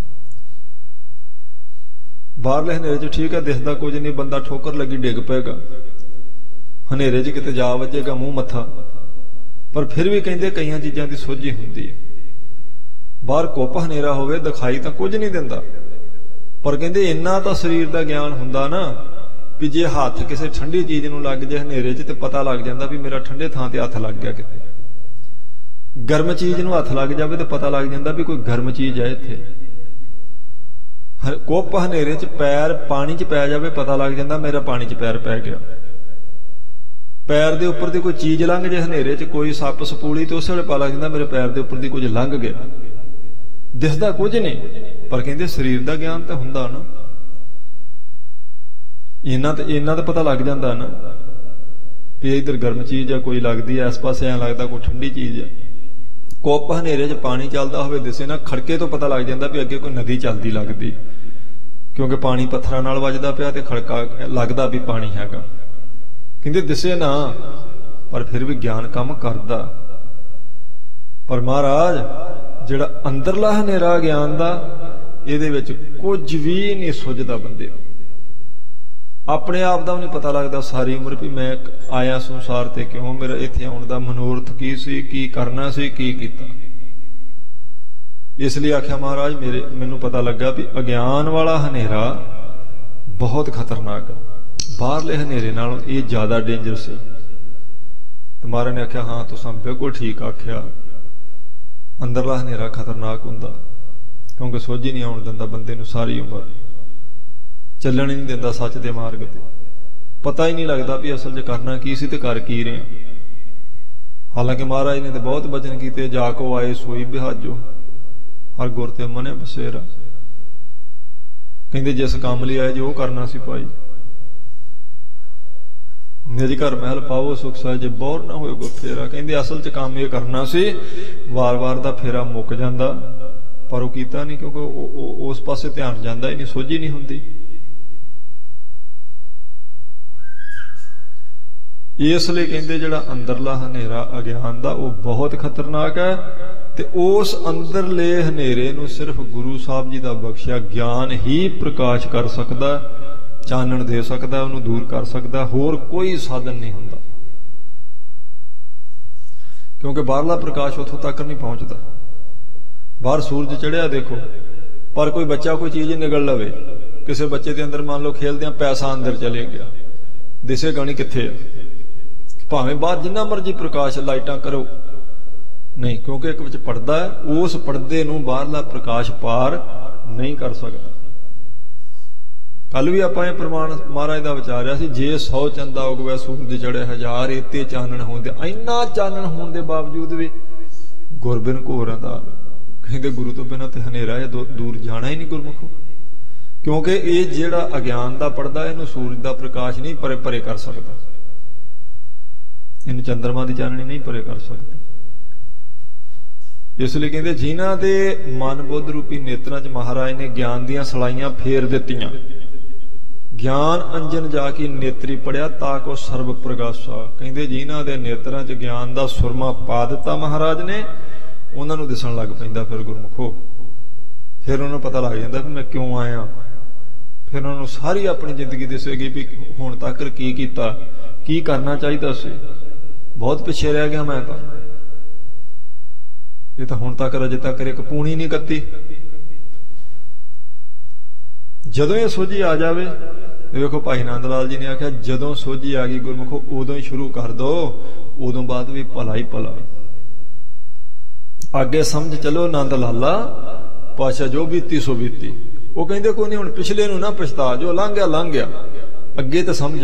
ਬਾਹਰਲੇ ਹਨੇਰੇ 'ਚ ਠੀਕ ਹੈ ਦਿਖਦਾ ਕੁਝ ਨਹੀਂ, ਬੰਦਾ ਠੋਕਰ ਲੱਗੀ ਡਿੱਗ ਪਏਗਾ, ਹਨੇਰੇ 'ਚ ਕਿਤੇ ਜਾ ਵੱਜੇਗਾ ਮੂੰਹ ਮੱਥਾ, ਪਰ ਫਿਰ ਵੀ ਕਹਿੰਦੇ ਕਈਆਂ ਚੀਜ਼ਾਂ ਦੀ ਸੋਝੀ ਹੁੰਦੀ ਹੈ। ਬਾਹਰ ਕੁੱਪ ਹਨੇਰਾ ਹੋਵੇ ਦਿਖਾਈ ਤਾਂ ਕੁਝ ਨਹੀਂ ਦਿੰਦਾ, ਪਰ ਕਹਿੰਦੇ ਇੰਨਾ ਤਾਂ ਸਰੀਰ ਦਾ ਗਿਆਨ ਹੁੰਦਾ ਨਾ ਵੀ ਜੇ ਹੱਥ ਕਿਸੇ ਠੰਡੀ ਚੀਜ਼ ਨੂੰ ਲੱਗ ਜਾਏ ਹਨੇਰੇ 'ਚ ਤੇ ਪਤਾ ਲੱਗ ਜਾਂਦਾ ਵੀ ਮੇਰਾ ਠੰਡੇ ਥਾਂ ਤੇ ਹੱਥ ਲੱਗ ਗਿਆ। ਕਿਤੇ ਗਰਮ ਚੀਜ਼ ਨੂੰ ਹੱਥ ਲੱਗ ਜਾਵੇ ਤੇ ਪਤਾ ਲੱਗ ਜਾਂਦਾ ਵੀ ਕੋਈ ਗਰਮ ਚੀਜ਼ ਹੈ ਇੱਥੇ। ਕੁੱਪ ਹਨੇਰੇ 'ਚ ਪੈਰ ਪਾਣੀ 'ਚ ਪੈ ਜਾਵੇ ਪਤਾ ਲੱਗ ਜਾਂਦਾ ਮੇਰਾ ਪਾਣੀ 'ਚ ਪੈਰ ਪੈ ਗਿਆ। ਪੈਰ ਦੇ ਉੱਪਰ ਦੀ ਕੋਈ ਚੀਜ਼ ਲੰਘ ਜੇ ਹਨੇਰੇ 'ਚ, ਕੋਈ ਸੱਪ ਸਪੂਲੀ, ਤੇ ਉਸੇ ਵੇਲੇ ਪਤਾ ਲੱਗ ਜਾਂਦਾ ਮੇਰੇ ਪੈਰ ਦੇ ਉੱਪਰ ਦੀ ਕੁਝ ਲੰਘ ਗਿਆ। ਦਿਸਦਾ ਕੁਝ ਨਹੀਂ, ਪਰ ਕਹਿੰਦੇ ਸਰੀਰ ਦਾ ਗਿਆਨ ਤਾਂ ਹੁੰਦਾ ਨਾ, ਇਹਨਾਂ ਤਾਂ ਪਤਾ ਲੱਗ ਜਾਂਦਾ ਨਾ ਵੀ ਇੱਧਰ ਗਰਮ ਚੀਜ਼ ਹੈ, ਕੋਈ ਲੱਗਦੀ ਹੈ ਇਸ ਪਾਸੇ ਐਂ ਲੱਗਦਾ ਕੋਈ ਠੰਡੀ ਚੀਜ਼ ਹੈ। ਕੁੱਪ ਹਨੇਰੇ 'ਚ ਪਾਣੀ ਚੱਲਦਾ ਹੋਵੇ ਦਿਸੇ ਨਾ, ਖੜਕੇ ਤੋਂ ਪਤਾ ਲੱਗ ਜਾਂਦਾ ਵੀ ਅੱਗੇ ਕੋਈ ਨਦੀ ਚੱਲਦੀ ਲੱਗਦੀ, ਕਿਉਂਕਿ ਪਾਣੀ ਪੱਥਰਾਂ ਨਾਲ ਵੱਜਦਾ ਪਿਆ ਤੇ ਖੜਕਾ ਲੱਗਦਾ ਵੀ ਪਾਣੀ ਹੈਗਾ। ਕਹਿੰਦੇ ਦਿਸੇ ਨਾ, ਪਰ ਫਿਰ ਵੀ ਗਿਆਨ ਕੰਮ ਕਰਦਾ। ਪਰ ਮਹਾਰਾਜ ਜਿਹੜਾ ਅੰਦਰਲਾ ਹਨੇਰਾ ਗਿਆਨ ਦਾ, ਇਹਦੇ ਵਿੱਚ ਕੁਝ ਵੀ ਨਹੀਂ ਸੁੱਝਦਾ ਬੰਦੇ ਨੂੰ, ਆਪਣੇ ਆਪ ਦਾ ਵੀ ਨਹੀਂ ਪਤਾ ਲੱਗਦਾ ਸਾਰੀ ਉਮਰ ਵੀ ਮੈਂ ਆਇਆ ਸੰਸਾਰ ਤੇ ਕਿਉਂ, ਮੇਰਾ ਇੱਥੇ ਆਉਣ ਦਾ ਮਨੋਰਥ ਕੀ ਸੀ, ਕੀ ਕਰਨਾ ਸੀ, ਕੀ ਕੀਤਾ। ਇਸ ਲਈ ਆਖਿਆ ਮਹਾਰਾਜ ਮੈਨੂੰ ਪਤਾ ਲੱਗਾ ਵੀ ਅਗਿਆਨ ਵਾਲਾ ਹਨੇਰਾ ਬਹੁਤ ਖਤਰਨਾਕ ਹੈ, ਬਾਹਰਲੇ ਹਨੇਰੇ ਨਾਲੋਂ ਇਹ ਜ਼ਿਆਦਾ ਡੇਂਜਰ ਸੀ। ਤੇ ਮਹਾਰਾਜ ਨੇ ਆਖਿਆ ਹਾਂ ਤੁਸੀਂ ਬਿਲਕੁਲ ਠੀਕ ਆਖਿਆ, ਅੰਦਰਲਾ ਹਨੇਰਾ ਖਤਰਨਾਕ ਹੁੰਦਾ, ਕਿਉਂਕਿ ਸੋਝੀ ਨਹੀਂ ਆਉਣ ਦਿੰਦਾ ਬੰਦੇ ਨੂੰ ਸਾਰੀ ਉਮਰ, ਚੱਲਣ ਹੀ ਨਹੀਂ ਦਿੰਦਾ ਸੱਚ ਦੇ ਮਾਰਗ ਤੇ, ਪਤਾ ਹੀ ਨਹੀਂ ਲੱਗਦਾ ਵੀ ਅਸਲ 'ਚ ਕਰਨਾ ਕੀ ਸੀ ਤੇ ਕਰ ਕੀ ਰਹੇ। ਹਾਲਾਂਕਿ ਮਹਾਰਾਜ ਨੇ ਤੇ ਬਹੁਤ ਬਚਨ ਕੀਤੇ, ਜਾ ਕੋ ਆਏ ਸੋਈ ਬਿਹਾਜੋ, ਹਰ ਗੁਰ ਤੇ ਮਨੇ ਬਸੇਰਾ। ਕਹਿੰਦੇ ਜਿਸ ਕੰਮ ਲਈ ਆਏ ਜੋ ਕਰਨਾ ਸੀ ਭਾਈ, ਨਿਜ ਘਰ ਮਹਿਲ ਪਾਵੋ ਸੁਖ ਸਹਿਜੇ ਬੋਰ ਨਾ ਹੋਏ ਗੋ ਫੇਰਾ। ਕਹਿੰਦੇ ਅਸਲ 'ਚ ਕੰਮ ਇਹ ਕਰਨਾ ਸੀ, ਵਾਰ-ਵਾਰ ਦਾ ਫੇਰਾ ਮੁੱਕ ਜਾਂਦਾ, ਪਰ ਉਹ ਕੀਤਾ ਨਹੀਂ, ਕਿਉਂਕਿ ਉਸ ਪਾਸੇ ਧਿਆਨ ਜਾਂਦਾ ਹੀ ਨਹੀਂ, ਸੋਝੀ ਨਹੀਂ ਹੁੰਦੀ। ਇਸ ਲਈ ਕਹਿੰਦੇ ਜਿਹੜਾ ਅੰਦਰਲਾ ਹਨੇਰਾ ਅਗਿਆਨ ਦਾ ਉਹ ਬਹੁਤ ਖਤਰਨਾਕ ਹੈ, ਤੇ ਉਸ ਅੰਦਰਲੇ ਹਨੇਰੇ ਨੂੰ ਸਿਰਫ ਗੁਰੂ ਸਾਹਿਬ ਜੀ ਦਾ ਬਖਸ਼ਿਆ ਗਿਆਨ ਹੀ ਪ੍ਰਕਾਸ਼ ਕਰ ਸਕਦਾ, ਚਾਨਣ ਦੇ ਸਕਦਾ, ਉਹਨੂੰ ਦੂਰ ਕਰ ਸਕਦਾ, ਹੋਰ ਕੋਈ ਸਾਧਨ ਨਹੀਂ ਹੁੰਦਾ। ਕਿਉਂਕਿ ਬਾਹਰਲਾ ਪ੍ਰਕਾਸ਼ ਉੱਥੋਂ ਤੱਕ ਨਹੀਂ ਪਹੁੰਚਦਾ। ਬਾਹਰ ਸੂਰਜ ਚੜਿਆ ਦੇਖੋ, ਪਰ ਕੋਈ ਬੱਚਾ ਕੋਈ ਚੀਜ਼ ਨਿਗਲ ਲਵੇ, ਕਿਸੇ ਬੱਚੇ ਦੇ ਅੰਦਰ ਮੰਨ ਲਓ ਖੇਲਦਿਆਂ ਪੈਸਾ ਅੰਦਰ ਚਲੇ ਗਿਆ, ਦਿਸੇਗਾ ਨਹੀਂ ਕਿੱਥੇ ਆ, ਭਾਵੇਂ ਬਾਹਰ ਜਿੰਨਾ ਮਰਜ਼ੀ ਪ੍ਰਕਾਸ਼ ਲਾਈਟਾਂ ਕਰੋ ਨਹੀਂ, ਕਿਉਂਕਿ ਇੱਕ ਵਿੱਚ ਪਰਦਾ ਹੈ, ਉਸ ਪਰਦੇ ਨੂੰ ਬਾਹਰਲਾ ਪ੍ਰਕਾਸ਼ ਪਾਰ ਨਹੀਂ ਕਰ ਸਕਦਾ। ਕੱਲ ਵੀ ਆਪਾਂ ਇਹ ਪ੍ਰਮਾਣ ਮਹਾਰਾਜ ਦਾ ਵਿਚਾਰਿਆ ਸੀ, ਜੇ 100 ਚੰਦਾ ਉਗਵੇ ਸੂਰਜ ਚੜੇ 1000 ਏਤੇ ਚਾਨਣ ਹੁੰਦੇ, ਇੰਨਾ ਚਾਨਣ ਹੋਣ ਦੇ ਬਾਵਜੂਦ ਵੀ ਗੁਰਬਿਨ ਘੋਰਾਂ ਦਾ ਕਹਿੰਦੇ ਗੁਰੂ ਤੋਂ ਬਿਨਾਂ ਤੇ ਹਨੇਰਾ ਹੈ, ਦੂਰ ਜਾਣਾ ਹੀ ਨਹੀਂ ਗੁਰਮੁਖੋ। ਕਿਉਂਕਿ ਇਹ ਜਿਹੜਾ ਅਗਿਆਨ ਦਾ ਪਰਦਾ, ਇਹਨੂੰ ਸੂਰਜ ਦਾ ਪ੍ਰਕਾਸ਼ ਨਹੀਂ ਪਰੇ ਪਰੇ ਕਰ ਸਕਦਾ, ਇਹਨੂੰ ਚੰਦਰਮਾ ਦੀ ਚਾਨਣੀ ਨਹੀਂ ਪਰੇ ਕਰ ਸਕਦੀ। ਇਸ ਲਈ ਕਹਿੰਦੇ ਜਿਨ੍ਹਾਂ ਦੇ ਮਨ ਬੁੱਧ ਰੂਪੀ ਨੇਤਰਾਂ 'ਚ ਮਹਾਰਾਜ ਨੇ ਗਿਆਨ ਦੀਆਂ ਸਲਾਈਆਂ ਫੇਰ ਦਿੱਤੀਆਂ, ਗਿਆਨ ਅੰਜਨ ਜਾ ਕੇ ਨੇਤਰੀ ਪੜਿਆ ਤਾਂ ਕੋ ਸਰਬ ਪ੍ਰਗਾਸਾ। ਕਹਿੰਦੇ ਜਿਨ੍ਹਾਂ ਦੇ ਨੇਤਰਾਂ 'ਚ ਗਿਆਨ ਦਾ ਸੁਰਮਾ ਪਾ ਦਿੱਤਾ ਮਹਾਰਾਜ ਨੇ, ਉਹਨਾਂ ਨੂੰ ਦਿਸਣ ਲੱਗ ਪੈਂਦਾ ਫਿਰ ਗੁਰਮੁਖੋ। ਫਿਰ ਉਹਨਾਂ ਨੂੰ ਪਤਾ ਲੱਗ ਜਾਂਦਾ ਵੀ ਮੈਂ ਕਿਉਂ ਆਇਆ। ਫਿਰ ਉਹਨਾਂ ਨੂੰ ਸਾਰੀ ਆਪਣੀ ਜ਼ਿੰਦਗੀ ਦਿਸੇਗੀ ਵੀ ਹੁਣ ਤੱਕ ਕੀ ਕੀਤਾ, ਕੀ ਕਰਨਾ ਚਾਹੀਦਾ ਸੀ, ਬਹੁਤ ਪਿੱਛੇ ਰਹਿ ਗਿਆ ਮੈਂ ਤਾਂ, ਇਹ ਤਾਂ ਹੁਣ ਤੱਕ ਅਜੇ ਤੱਕ ਇੱਕ ਪੂਣੀ ਨਹੀਂ ਕੱਤੀ। ਜਦੋਂ ਇਹ ਸੋਝੀ ਆ ਜਾਵੇ, ਵੇਖੋ ਭਾਈ ਨੰਦ ਲਾਲ ਜੀ ਨੇ ਆਖਿਆ ਜਦੋਂ ਸੋਝੀ ਆ ਗਈ ਗੁਰਮੁਖੋ ਉਦੋਂ ਹੀ ਸ਼ੁਰੂ ਕਰ ਦੋ, ਉਦੋਂ ਬਾਅਦ ਵੀ ਭਲਾ ਹੀ ਭਲਾ। ਅੱਗੇ ਸਮਝ ਚਲੋ ਨੰਦ ਲਾਲਾ ਪਾਸ਼ਾ ਜੋ ਬੀਤੀ ਸੋ ਬੀਤੀ। ਉਹ ਕਹਿੰਦੇ ਕੋਈ ਨਹੀਂ, ਹੁਣ ਪਿਛਲੇ ਨੂੰ ਨਾ ਪਛਤਾ, ਜੋ ਲੰਘ ਗਿਆ ਲੰਘ ਗਿਆ, ਅੱਗੇ ਤਾਂ ਸਮਝ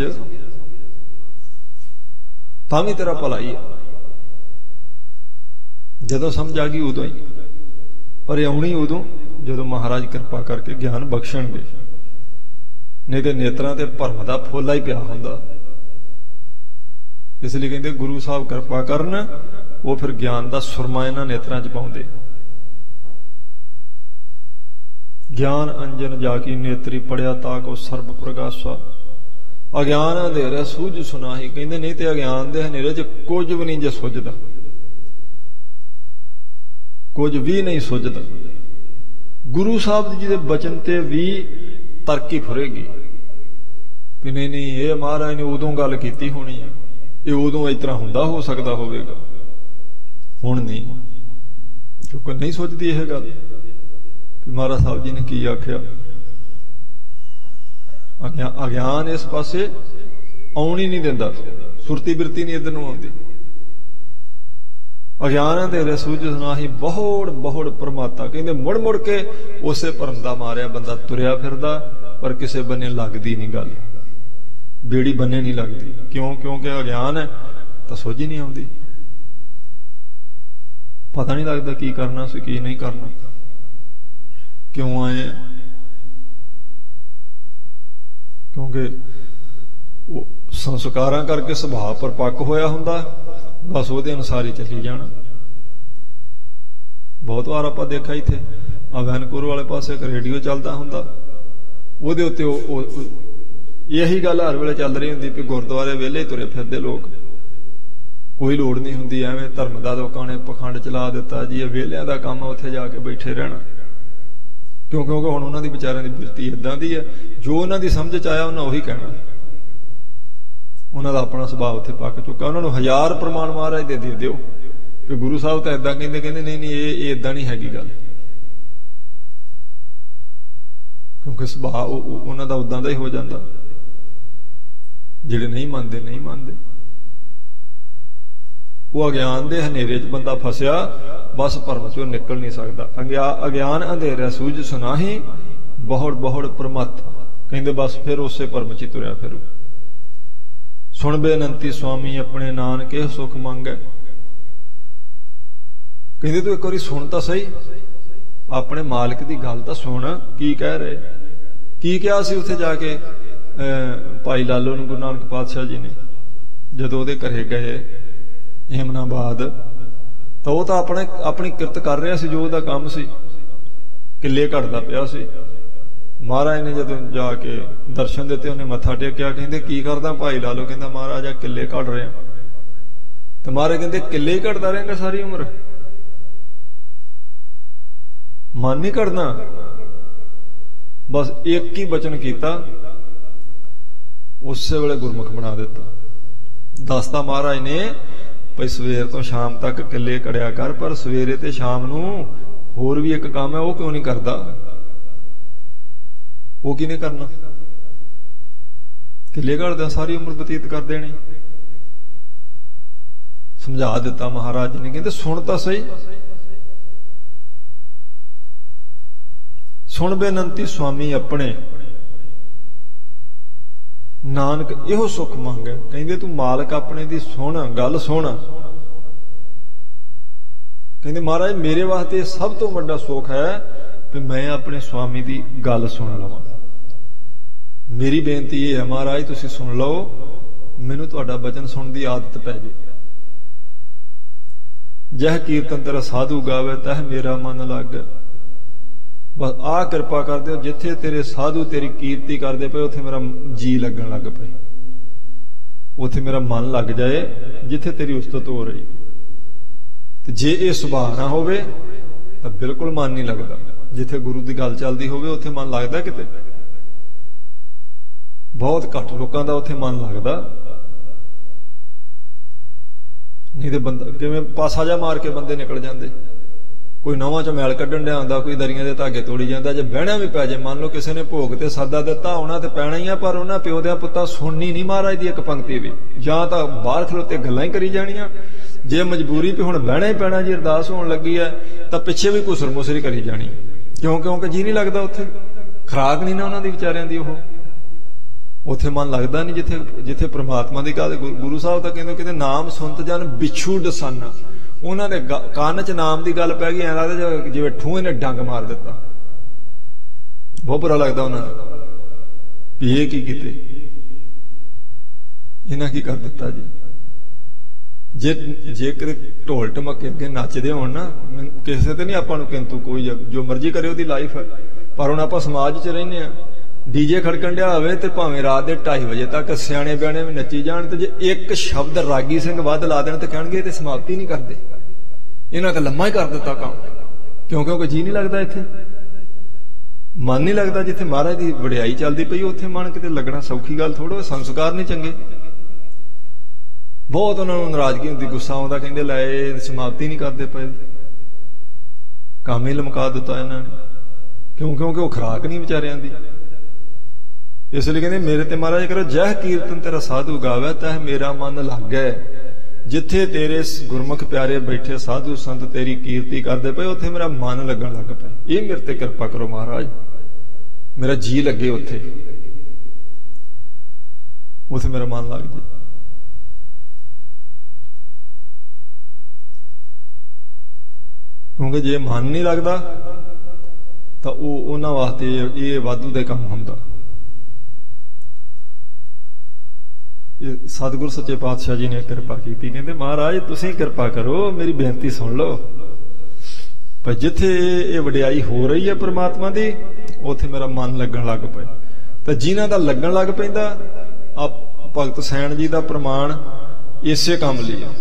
ਤਾਂ ਵੀ ਤੇਰਾ ਭਲਾ ਹੀ ਹੈ। ਜਦੋਂ ਸਮਝ ਆ ਗਈ ਉਦੋਂ ਹੀ, ਪਰ ਆਉਣੀ ਉਦੋਂ ਜਦੋਂ ਮਹਾਰਾਜ ਕਿਰਪਾ ਕਰਕੇ ਗਿਆਨ ਬਖਸ਼ਣਗੇ, ਨਹੀਂ ਤੇ ਨੇਤਰਾਂ ਤੇ ਭਰਮ ਦਾ ਫੋਲਾ ਹੀ ਪਿਆ ਹੁੰਦਾ। ਇਸ ਲਈ ਕਹਿੰਦੇ ਗੁਰੂ ਸਾਹਿਬ ਕਿਰਪਾ ਕਰਨ, ਉਹ ਫਿਰ ਗਿਆਨ ਦਾ ਸੁਰਮਾ ਇਹਨਾਂ ਨੇਤਰਾਂ 'ਚ ਪਾਉਂਦੇ। ਗਿਆਨ ਅੰਜਨ ਜਾ ਕੀ ਨੇਤਰੀ ਪੜਿਆ ਤਾਂ ਕੋ ਸਰਬ ਪ੍ਰਗਾਸਾ। ਅਗਿਆਨ ਅੰਧੇਰੇ ਸੂਝ ਸੁਨਾਹੀ। ਕਹਿੰਦੇ ਨਹੀਂ ਤੇ ਅਗਿਆਨ ਦੇ ਹਨੇਰੇ 'ਚ ਕੁਝ ਵੀ ਨਹੀਂ ਜੇ ਸੁੱਝਦਾ, ਕੁਝ ਵੀ ਨਹੀਂ ਸੁੱਝਦਾ। ਗੁਰੂ ਸਾਹਿਬ ਜੀ ਦੇ ਬਚਨ ਤੇ ਵੀ ਤਰਕੀ ਫੁਰੇਗੀ ਵੀ ਨਹੀਂ ਨਹੀਂ ਇਹ ਮਹਾਰਾਜ ਨੇ ਉਦੋਂ ਗੱਲ ਕੀਤੀ ਹੋਣੀ ਹੈ, ਇਹ ਉਦੋਂ ਇਸ ਤਰ੍ਹਾਂ ਹੁੰਦਾ ਹੋ ਸਕਦਾ ਹੋਵੇਗਾ, ਹੁਣ ਨਹੀਂ। ਕਿਉਂਕਿ ਨਹੀਂ ਸੋਚਦੀ ਇਹ ਗੱਲ ਵੀ ਮਹਾਰਾਜ ਸਾਹਿਬ ਜੀ ਨੇ ਕੀ ਆਖਿਆ। ਅਗਿਆਨ ਇਸ ਪਾਸੇ ਆਉਣ ਹੀ ਨਹੀਂ ਦਿੰਦਾ, ਸੁਰਤੀ ਬਿਰਤੀ ਨਹੀਂ ਇੱਧਰ ਨੂੰ ਆਉਂਦੀ। ਅਗਿਆਨਾਂ ਦੇ ਰਸੂਜ ਸੁਨਾਹੀ ਬਹੁੜ ਬਹੁੜ ਪ੍ਰਮਾਤਾ। ਕਹਿੰਦੇ ਮੁੜ ਮੁੜ ਕੇ ਉਸੇ ਭਰਮ ਦਾ ਮਾਰਿਆ ਬੰਦਾ ਤੁਰਿਆ ਫਿਰਦਾ, ਪਰ ਕਿਸੇ ਬੰਨੇ ਲੱਗਦੀ ਨਹੀਂ ਗੱਲ, ਬੇੜੀ ਬੰਨੇ ਨਹੀਂ ਲੱਗਦੀ। ਕਿਉਂ? ਕਿਉਂਕਿ ਅਗਿਆਨ ਹੈ ਤਾਂ ਸੋਝ ਹੀ ਨਹੀਂ ਆਉਂਦੀ, ਪਤਾ ਨਹੀਂ ਲੱਗਦਾ ਕੀ ਕਰਨਾ ਸੀ ਕੀ ਨਹੀਂ ਕਰਨਾ, ਕਿਉਂ ਆਏ। ਕਿਉਂਕਿ ਉਹ ਸੰਸਕਾਰਾਂ ਕਰਕੇ ਸੁਭਾਅ ਪਰਪੱਕ ਹੋਇਆ ਹੁੰਦਾ, ਬਸ ਉਹਦੇ ਅਨੁਸਾਰ ਹੀ ਚੱਲੀ ਜਾਣਾ। ਬਹੁਤ ਵਾਰ ਆਪਾਂ ਦੇਖਿਆ ਇੱਥੇ ਆ ਵੈਨਕੂਵਰ ਵਾਲੇ ਪਾਸੇ ਇੱਕ ਰੇਡੀਓ ਚੱਲਦਾ ਹੁੰਦਾ, ਉਹਦੇ ਉੱਤੇ ਇਹੀ ਗੱਲ ਹਰ ਵੇਲੇ ਚੱਲ ਰਹੀ ਹੁੰਦੀ ਵੀ ਗੁਰਦੁਆਰੇ ਵਿਹਲੇ ਤੁਰੇ ਫਿਰਦੇ ਲੋਕ, ਕੋਈ ਲੋੜ ਨਹੀਂ ਹੁੰਦੀ ਐਵੇਂ ਧਰਮ ਦਾ ਲੋਕਾਂ ਨੇ ਪਖੰਡ ਚਲਾ ਦਿੱਤਾ ਜੀ, ਇਹ ਵਿਹਲਿਆਂ ਦਾ ਕੰਮ ਹੈ ਉੱਥੇ ਜਾ ਕੇ ਬੈਠੇ ਰਹਿਣਾ। ਕਿਉਂਕਿ ਹੁਣ ਉਹਨਾਂ ਦੀ ਵਿਚਾਰਿਆਂ ਦੀ ਬਿਰਤੀ ਏਦਾਂ ਦੀ ਹੈ, ਜੋ ਉਹਨਾਂ ਦੀ ਸਮਝ ਚ ਆਇਆ ਉਹਨਾਂ ਉਹੀ ਕਹਿਣਾ। ਉਹਨਾਂ ਦਾ ਆਪਣਾ ਸੁਭਾਅ ਉੱਥੇ ਪੱਕ ਚੁੱਕਾ। ਉਹਨਾਂ ਨੂੰ 1000 ਪ੍ਰਮਾਣ ਮਹਾਰਾਜ ਦੇ ਦਿਓ ਕਿ ਗੁਰੂ ਸਾਹਿਬ ਤਾਂ ਏਦਾਂ ਕਹਿੰਦੇ, ਕਹਿੰਦੇ ਨਹੀਂ ਨਹੀਂ ਇਹ ਏਦਾਂ ਨਹੀਂ ਹੈਗੀ ਗੱਲ। ਕਿਉਂਕਿ ਸੁਭਾਅ ਉਹਨਾਂ ਦਾ ਉਦਾਂ ਦਾ ਹੀ ਹੋ ਜਾਂਦਾ। ਜਿਹੜੇ ਨਹੀਂ ਮੰਨਦੇ ਨਹੀਂ ਮੰਨਦੇ। ਉਹ ਅਗਿਆਨ ਦੇ ਹਨੇਰੇ 'ਚ ਬੰਦਾ ਫਸਿਆ, ਬਸ ਭਰਮ 'ਚੋਂ ਨਿਕਲ ਨਹੀਂ ਸਕਦਾ। ਅਗਿਆਨ ਅੰਧੇਰਾ ਸੂਝ ਸੁਨਾਹੀ ਬਹੁੜ ਬਹੁੜ ਪ੍ਰਮਤ। ਕਹਿੰਦੇ ਬਸ ਫਿਰ ਉਸੇ ਭਰਮ 'ਚ ਹੀ ਤੁਰਿਆ ਫਿਰੂ। ਸੁਣ ਬੇਨੰਤੀ ਸੁਆਮੀ ਆਪਣੇ ਨਾਨਕੇ ਸੁਖ ਮੰਗੈ। ਕਹਿੰਦੇ ਤੂੰ ਇੱਕ ਵਾਰੀ ਸੁਣ ਤਾਂ ਸਹੀ, ਆਪਣੇ ਮਾਲਕ ਦੀ ਗੱਲ ਤਾਂ ਸੁਣ, ਕੀ ਕਹਿ ਰਹੇ, ਕੀ ਕਿਹਾ ਸੀ ਉੱਥੇ ਜਾ ਕੇ ਭਾਈ ਲਾਲੋ ਨੂੰ ਗੁਰੂ ਨਾਨਕ ਪਾਤਸ਼ਾਹ ਜੀ ਨੇ ਜਦੋਂ ਉਹਦੇ ਘਰੇ ਗਏ ਏਮਨਾਬਾਦ, ਤਾਂ ਉਹ ਤਾਂ ਆਪਣੀ ਕਿਰਤ ਕਰ ਰਿਹਾ ਸੀ, ਜੋ ਉਹਦਾ ਕੰਮ ਸੀ, ਕਿੱਲੇ ਘੜਦਾ ਪਿਆ ਸੀ। ਮਹਾਰਾਜ ਨੇ ਜਦੋਂ ਜਾ ਕੇ ਦਰਸ਼ਨ ਦਿੱਤੇ, ਉਹਨੇ ਮੱਥਾ ਟੇਕਿਆ, ਕਹਿੰਦੇ ਕੀ ਕਰਦਾ ਭਾਈ ਲਾਲੋ? ਕਹਿੰਦਾ ਮਹਾਰਾਜ ਆ ਕਿੱਲੇ ਘੜ ਰਿਹਾ। ਤੇ ਮਹਾਰਾਜ ਕਹਿੰਦੇ ਕਿੱਲੇ ਹੀ ਘੜਦਾ ਰਹੇਗਾ ਸਾਰੀ ਉਮਰ, ਮਨ ਨਹੀਂ ਘੜਨਾ। ਬਸ ਇੱਕ ਹੀ ਬਚਨ ਕੀਤਾ, ਉਸੇ ਵੇਲੇ ਗੁਰਮੁਖ ਬਣਾ ਦਿੱਤਾ। ਦੱਸਦਾ ਮਹਾਰਾਜ ਨੇ ਭਈ ਸਵੇਰ ਤੋਂ ਸ਼ਾਮ ਤੱਕ ਕਿੱਲੇ ਘੜਿਆ ਕਰ, ਪਰ ਸਵੇਰੇ ਤੇ ਸ਼ਾਮ ਨੂੰ ਹੋਰ ਵੀ ਇੱਕ ਕੰਮ ਹੈ, ਉਹ ਕਿਉਂ ਨਹੀਂ ਕਰਦਾ? ਉਹ ਕਿਹਨੇ ਕਰਨਾ? ਕਿੱਲੇ ਘੜਦਿਆਂ ਸਾਰੀ ਉਮਰ ਬਤੀਤ ਕਰ ਦੇਣੀ। ਸਮਝਾ ਦਿੱਤਾ ਮਹਾਰਾਜ ਨੇ, ਕਹਿੰਦੇ ਸੁਣ ਤਾਂ ਸਹੀ। ਸੁਣ ਬੇਨੰਤੀ ਸੁਆਮੀ ਆਪਣੇ ਨਾਨਕ ਇਹੋ ਸੁਖ ਮੰਗੈ। ਕਹਿੰਦੇ ਤੂੰ ਮਾਲਕ ਆਪਣੇ ਦੀ ਸੁਣ, ਗੱਲ ਸੁਣ। ਕਹਿੰਦੇ ਮਹਾਰਾਜ ਮੇਰੇ ਵਾਸਤੇ ਸਭ ਤੋਂ ਵੱਡਾ ਸੁੱਖ ਹੈ ਵੀ ਮੈਂ ਆਪਣੇ ਸਵਾਮੀ ਦੀ ਗੱਲ ਸੁਣ ਲਵਾਂ। ਮੇਰੀ ਬੇਨਤੀ ਇਹ ਹੈ ਮਹਾਰਾਜ ਤੁਸੀਂ ਸੁਣ ਲਓ, ਮੈਨੂੰ ਤੁਹਾਡਾ ਬਚਨ ਸੁਣਨ ਦੀ ਆਦਤ ਪੈ ਜੇ। ਜਹ ਕੀਰਤਨ ਤੇਰਾ ਸਾਧੂ ਗਾਵੇ ਤਹ ਮੇਰਾ ਮਨ ਲੱਗ। ਬਸ ਆਹ ਕਿਰਪਾ ਕਰ ਦਿਓ, ਜਿੱਥੇ ਤੇਰੇ ਸਾਧੂ ਤੇਰੀ ਕੀਰਤੀ ਕਰਦੇ ਪਏ ਉੱਥੇ ਮੇਰਾ ਜੀ ਲੱਗਣ ਲੱਗ ਪਏ, ਉੱਥੇ ਮੇਰਾ ਮਨ ਲੱਗ ਜਾਏ ਜਿੱਥੇ ਤੇਰੀ ਉਸਤਤ ਹੋ ਰਹੀ। ਤੇ ਜੇ ਇਹ ਸੁਭਾਅ ਨਾ ਹੋਵੇ ਤਾਂ ਬਿਲਕੁਲ ਮਨ ਨਹੀਂ ਲੱਗਦਾ। ਜਿੱਥੇ ਗੁਰੂ ਦੀ ਗੱਲ ਚੱਲਦੀ ਹੋਵੇ ਉੱਥੇ ਮਨ ਲੱਗਦਾ ਕਿਤੇ? ਬਹੁਤ ਘੱਟ ਲੋਕਾਂ ਦਾ ਉੱਥੇ ਮਨ ਲੱਗਦਾ। ਨਹੀਂ ਤੇ ਬੰਦਾ ਕਿਵੇਂ ਪਾਸਾ ਜਾ ਮਾਰ ਕੇ ਬੰਦੇ ਨਿਕਲ ਜਾਂਦੇ। ਕੋਈ ਨਵਾਂ ਚ ਮੈਲ ਕੱਢਣ ਡਿਆ ਹੁੰਦਾ, ਕੋਈ ਦਰੀਆਂ ਦੇ ਧਾਗੇ ਤੋੜੀ ਜਾਂਦਾ। ਜੇ ਬਹਿਣਾ ਵੀ ਪੈ ਜੇ, ਮੰਨ ਲਓ ਕਿਸੇ ਨੇ ਭੋਗ ਤੇ ਸਾਦਾ ਦਿੱਤਾ, ਉਹਨਾਂ ਤੇ ਪੈਣਾ ਹੀ ਆ, ਪਰ ਉਹਨਾਂ ਪਿਓ ਦਿਆਂ ਪੁੱਤਾਂ ਸੁਣਨੀ ਨਹੀਂ ਮਹਾਰਾਜ ਦੀ ਇੱਕ ਪੰਕਤੀ ਵੀ। ਜਾਂ ਤਾਂ ਬਾਹਰ ਖਲੋਤੇ ਗੱਲਾਂ ਹੀ ਕਰੀ ਜਾਣੀਆਂ, ਜੇ ਮਜਬੂਰੀ ਵੀ ਹੁਣ ਬਹਿਣਾ ਹੀ ਪੈਣਾ, ਜੀ ਅਰਦਾਸ ਹੋਣ ਲੱਗੀ ਹੈ ਤਾਂ ਪਿੱਛੇ ਵੀ ਘੁਸਰ ਮੁਸਰੀ ਕਰੀ ਜਾਣੀ। ਕਿਉਂਕਿ ਜੀ ਨਹੀਂ ਲੱਗਦਾ ਉੱਥੇ, ਖੁਰਾਕ ਨਹੀਂ ਨਾ ਉਹਨਾਂ ਦੀ ਵਿਚਾਰਿਆਂ ਦੀ। ਉਹ ਉੱਥੇ ਮਨ ਲੱਗਦਾ ਨਹੀਂ ਜਿੱਥੇ ਪ੍ਰਮਾਤਮਾ ਦੀ ਗੱਲ। ਗੁਰੂ ਸਾਹਿਬ ਤਾਂ ਕਹਿੰਦੇ ਨਾਮ ਸੁਣਤ ਜਨ ਬਿਛੂ ਡਸਾਨਾ। ਉਹਨਾਂ ਦੇ ਕੰਨ ਚ ਨਾਮ ਦੀ ਗੱਲ ਪੈ ਗਈ, ਐਂ ਲੱਗਦਾ ਜਿਵੇਂ ਠੂਹੇ ਨੇ ਡੰਗ ਮਾਰ ਦਿੱਤਾ। ਬਹੁਤ ਬੁਰਾ ਲੱਗਦਾ ਉਹਨਾਂ ਨੂੰ ਵੀ ਇਹ ਕੀ ਕੀਤੇ, ਇਹਨਾਂ ਕੀ ਕਰ ਦਿੱਤਾ ਜੀ। ਜੇਕਰ ਢੋਲ ਢਮੱਕੇ ਅੱਗੇ ਨੱਚਦੇ ਹੋਣ ਨਾ, ਕਿਸੇ ਤੇ ਨਹੀਂ ਆਪਾਂ ਨੂੰ ਕਿੰਤੂ, ਕੋਈ ਜੋ ਮਰਜ਼ੀ ਕਰੇ ਉਹਦੀ ਲਾਈਫ ਹੈ। ਪਰ ਹੁਣ ਆਪਾਂ ਸਮਾਜ 'ਚ ਰਹਿੰਦੇ ਹਾਂ, ਡੀਜੇ ਖੜਕਣ ਡਿਆ ਹੋਵੇ ਤੇ ਭਾਵੇਂ ਰਾਤ ਦੇ 2:30 ਵਜੇ ਤੱਕ ਸਿਆਣੇ ਬਿਆਣੇ ਵੀ ਨੱਚੀ ਜਾਣ, ਤੇ ਜੇ ਇੱਕ ਸ਼ਬਦ ਰਾਗੀ ਸਿੰਘ ਵੱਧ ਲਾ ਦੇਣ ਤੇ ਕਹਿਣਗੇ ਤੇ ਸਮਾਪਤੀ ਨਹੀਂ ਕਰਦੇ, ਇਹਨਾਂ ਤਾਂ ਲੰਮਾ ਹੀ ਕਰ ਦਿੱਤਾ ਕੰਮ। ਕਿਉਂਕਿ ਜੀ ਨਹੀਂ ਲੱਗਦਾ, ਇੱਥੇ ਮਨ ਨਹੀਂ ਲੱਗਦਾ। ਜਿੱਥੇ ਮਹਾਰਾਜ ਦੀ ਵਡਿਆਈ ਚੱਲਦੀ ਪਈ ਉੱਥੇ ਮਨ ਕਿਤੇ ਲੱਗਣਾ ਸੌਖੀ ਗੱਲ ਥੋੜ੍ਹਾ। ਸੰਸਕਾਰ ਨਹੀਂ ਚੰਗੇ। ਬਹੁਤ ਉਹਨਾਂ ਨੂੰ ਨਾਰਾਜ਼ਗੀ ਹੁੰਦੀ, ਗੁੱਸਾ ਆਉਂਦਾ, ਕਹਿੰਦੇ ਲੈ ਇਹ ਸਮਾਪਤੀ ਨਹੀਂ ਕਰਦੇ ਪਏ, ਕੰਮ ਹੀ ਲਮਕਾ ਦਿੱਤਾ ਇਹਨਾਂ ਨੇ। ਕਿਉਂਕਿ ਉਹ ਖੁਰਾਕ ਨਹੀਂ ਵਿਚਾਰਿਆਂ ਦੀ। ਇਸ ਲਈ ਕਹਿੰਦੇ ਮੇਰੇ ਤੇ ਮਹਾਰਾਜ ਕਰੋ ਜਹ ਕੀਰਤਨ ਤੇਰਾ ਸਾਧੂ ਗਾਵੇ ਤਹ ਮੇਰਾ ਮਨ ਲੱਗੈ। ਜਿੱਥੇ ਤੇਰੇ ਗੁਰਮੁਖ ਪਿਆਰੇ ਬੈਠੇ ਸਾਧੂ ਸੰਤ ਤੇਰੀ ਕੀਰਤੀ ਕਰਦੇ ਪਏ ਉੱਥੇ ਮੇਰਾ ਮਨ ਲੱਗਣ ਲੱਗ ਪਿਆ। ਇਹ ਮੇਰੇ ਤੇ ਕਿਰਪਾ ਕਰੋ ਮਹਾਰਾਜ, ਮੇਰਾ ਜੀ ਲੱਗੇ ਉੱਥੇ ਮੇਰਾ ਮਨ ਲੱਗ ਜੇ। ਕਿਉਂਕਿ ਜੇ ਮਨ ਨਹੀਂ ਲੱਗਦਾ ਤਾਂ ਉਹਨਾਂ ਵਾਸਤੇ ਇਹ ਵਾਧੂ ਦੇ ਕੰਮ ਹੁੰਦਾ। ਸਤਿਗੁਰ ਸੱਚੇ ਪਾਤਸ਼ਾਹ ਜੀ ਨੇ ਕਿਰਪਾ ਕੀਤੀ, ਕਹਿੰਦੇ ਮਹਾਰਾਜ ਤੁਸੀਂ ਕਿਰਪਾ ਕਰੋ, ਮੇਰੀ ਬੇਨਤੀ ਸੁਣ ਲਓ। ਪਰ ਜਿੱਥੇ ਇਹ ਵਡਿਆਈ ਹੋ ਰਹੀ ਹੈ ਪ੍ਰਮਾਤਮਾ ਦੀ ਉੱਥੇ ਮੇਰਾ ਮਨ ਲੱਗਣ ਲੱਗ ਪਿਆ। ਤਾਂ ਜਿਨ੍ਹਾਂ ਦਾ ਲੱਗਣ ਲੱਗ ਪੈਂਦਾ, ਆ ਭਗਤ ਸੈਣ ਜੀ ਦਾ ਪ੍ਰਮਾਣ ਇਸੇ ਕੰਮ ਲਈ ਆ।